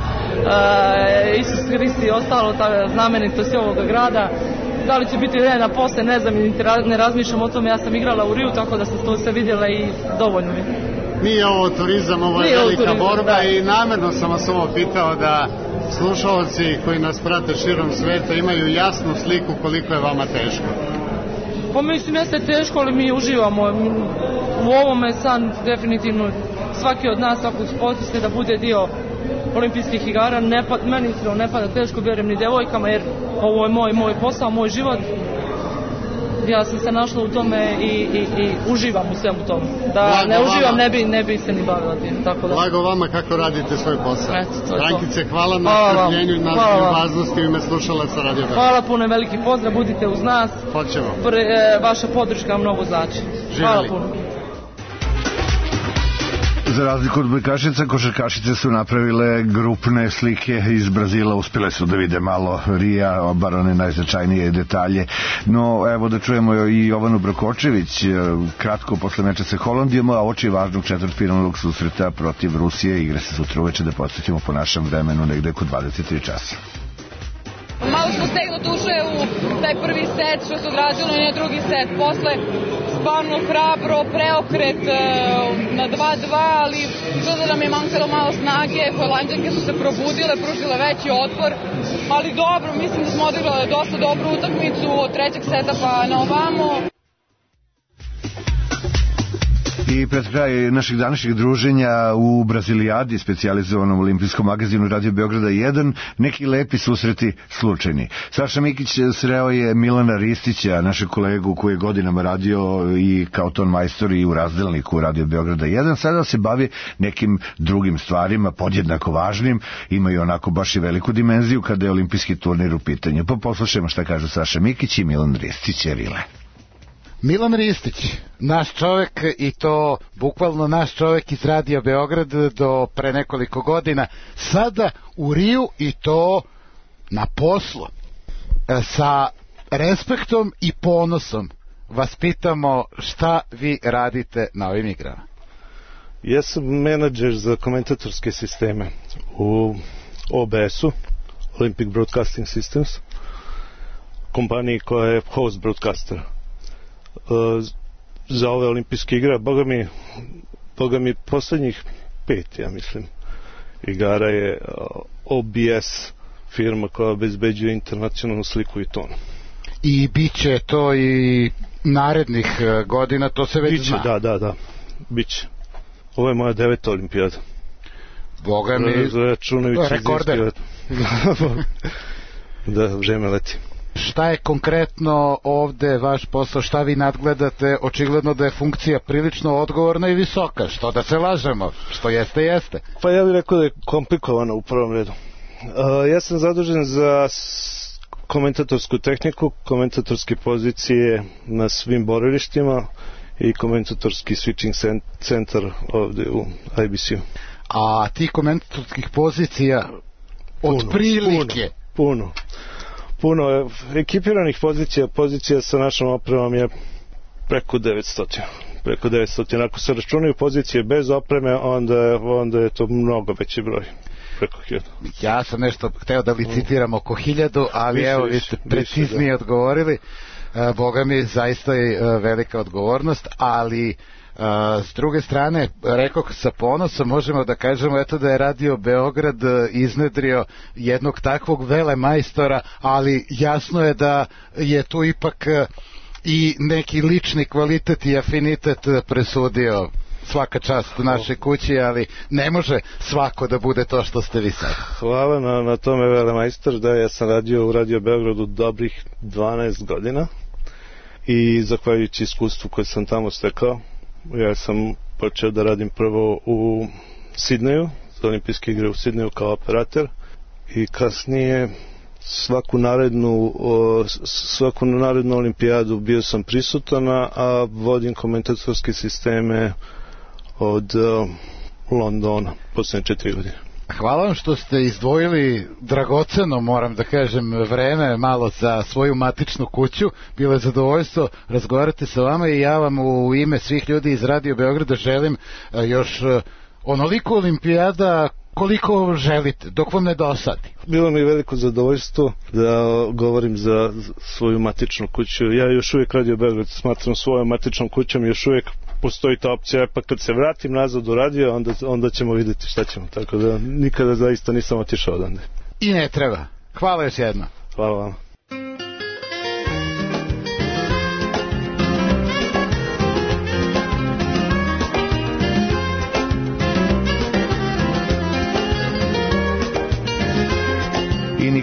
Isus Hrist i ostalo, ta znamenitost ovoga grada. Da li će biti vremena posle, ne znam, ne razmišljam o tome, ja sam igrala u Riju, tako da sam to sve vidjela i dovoljno mi. Nije ovo turizam, ovo je velika borba i namjerno sam vas ovo pitao da slušalci koji nas prate širom sveta imaju jasnu sliku koliko je vama teško. Pa mislim, jeste teško, ali mi uživamo u ovome. Sad definitivno svaki od nas, svakog sportiste da bude dio olimpijskih igara, meni ne pada teško, vjerujem ni devojkama, jer ovo je moj posao, moj život ja sam se našla u tome i uživam u svemu tomu. Da ne uživam, ne bi se ni bavila tim. Tako da. Blago vama kako radite svoj posao. Brankice, hvala na strpljenju, na ljubaznosti u ime slušalaca Radio Beograd. Hvala puno i veliki pozdrav, budite uz nas. Hoćemo. Vaša podrška mnogo znači. Hvala puno. Za razliku od odbojkašica, košarkašice su napravile grupne slike iz Brazila, uspjele su da vide malo Rija, bar one najznačajnije detalje. No, evo da čujemo i Jovanu Brakočević, kratko posle meča sa Holandijom, a oči važnog četvrtfinalnog susreta protiv Rusije. Igre se sutra uveče, da podsjetimo, po našem vremenu negde oko 23 časa. Malo smo stegli duše u taj prvi set što se odrađeno i na drugi set. Posle stvarno hrabro, preokret na 2-2, ali izgleda nam je mankalo malo snage. Holanđanke su se probudile, pružile veći otpor, ali dobro, mislim da smo odigrali dosta dobru utakmicu od trećeg seta pa na ovamo. I pred kraj našeg današnjeg druženja u Brazilijadi, specijalizovanom olimpijskom magazinu Radio Beograda 1, neki lepi susreti slučajni. Saša Mikić sreo je Milana Ristića, našeg kolegu koji je godinama radio i kao ton majstor i u razdelniku Radio Beograda 1. Sada se bavi nekim drugim stvarima, podjednako važnim, imaju onako baš i veliku dimenziju kada je olimpijski turnir u pitanju. Pa poslušajmo šta kažu Saša Mikić i Milan Ristić, Rile. Milan Ristić, naš čovek, i to bukvalno naš čovek iz Radio Beograd do pre nekoliko godina, sada u Riju i to na poslu. Sa respektom i ponosom vas pitamo šta vi radite na ovim igrama. Ja sam menadžer za komentatorske sisteme u OBS-u, Olympic Broadcasting Systems, kompaniji koja je host broadcaster za ove olimpijske igre. Boga mi poslednjih 5, ja mislim, igara je OBS firma koja obezbeđuje internacionalnu sliku i ton. I bit će to i narednih godina, to se već biće, zna. Da, biće. Ovo je moja 9. olimpijada. Boga mi, rekorder. Da, vreme leti. Šta je konkretno ovde vaš posao, šta vi nadgledate? Očigledno da je funkcija prilično odgovorna i visoka, što da se lažemo, što jeste. Pa ja bih rekao da je komplikovano u prvom redu. Ja sam zadužen za komentatorsku tehniku, komentatorske pozicije na svim borilištima i komentatorski switching centar ovde u IBC-u. A ti komentatorskih pozicija otprilike? Puno ekipiranih pozicija sa našom opremom je preko 900. Ako se računaju pozicije bez opreme, onda je to mnogo veći broj, preko 1000. Ja sam nešto hteo da licitiram oko 1000, ali evo vi ste preciznije odgovorili. Boga mi, zaista je velika odgovornost, ali s druge strane, rekao sa ponosom, možemo da kažemo eto da je Radio Beograd iznedrio jednog takvog velemajstora, ali jasno je da je tu ipak i neki lični kvalitet i afinitet presudio. Svaka čast u našoj kući, ali ne može svako da bude to što ste vi sad. Hvala na tome, velemajstor. Da, ja sam radio u Radio Beogradu dobrih 12 godina i zahvaljujući iskustvu koje sam tamo stekao, ja sam počeo da radim prvo u Sidneju, za olimpijske igre u Sidneju kao operator, i kasnije svaku narednu olimpijadu bio sam prisutan, a vodim komentatorske sisteme od Londona poslednje 4 godine. Hvala vam što ste izdvojili dragoceno, moram da kažem, vreme malo za svoju matičnu kuću. Bilo je zadovoljstvo razgovarati sa vama i ja vam u ime svih ljudi iz Radio Beograda želim još onoliko olimpijada koliko želite, dok vam ne dosadi. Bilo mi veliko zadovoljstvo da govorim za svoju matičnu kuću. Ja još uvijek Radio Beograd smatram svojom matičnom kućom, još uvijek postoji ta opcija, pa kad se vratim nazad u radio, onda ćemo vidjeti šta ćemo. Tako da nikada zaista nisam otišao odande. I ne treba. Hvala još jedno. Hvala vam.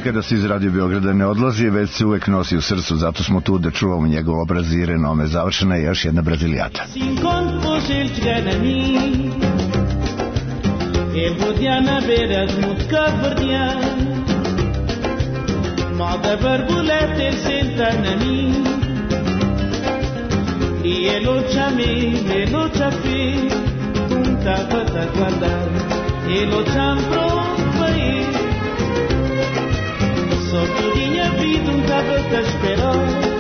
nikada se iz Radio Beograda ne odlazi, već se uvek nosi u srcu, zato smo tu da čuvamo njegov obraz i renome. Završena je još jedna Brazilijata. E ele te amei, ele te fez, nunca vai te guardar. Ele te amproveitei, só que minha vida nunca vai te esperar.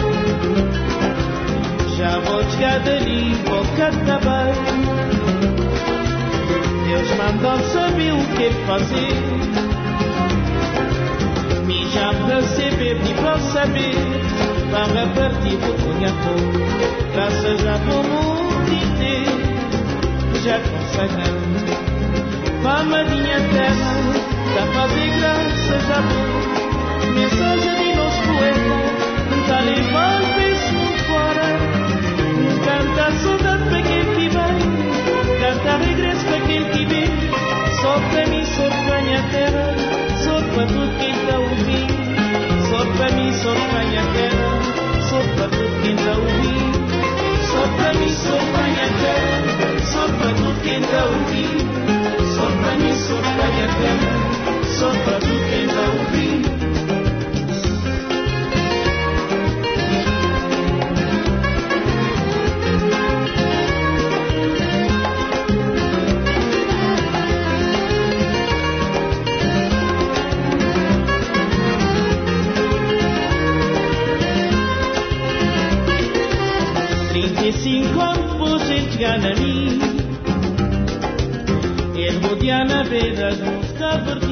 Já vou chegar dali, vou acabar. Deus mandou saber o que fazer. Me já receber, me vou saber. Para partir do punhado, graças a como inteiro, já consagramos. Famadinha terra, da fazer graças a Deus. Mensagem de nosso poeta, tá levando peso fora. Canta saudade para aquele que vai, canta regresso para aquele que vem. Só para mim, só para minha terra, só para tudo quem está ouvindo. Só para mim, só para minha terra, só para tudo quem está ouvindo. Só para mim, só para minha terra, só para tudo quem está ouvindo. Só para mim, só para minha terra, só para tudo quem está ouvindo. Gana mim, ele rodeia na beira de um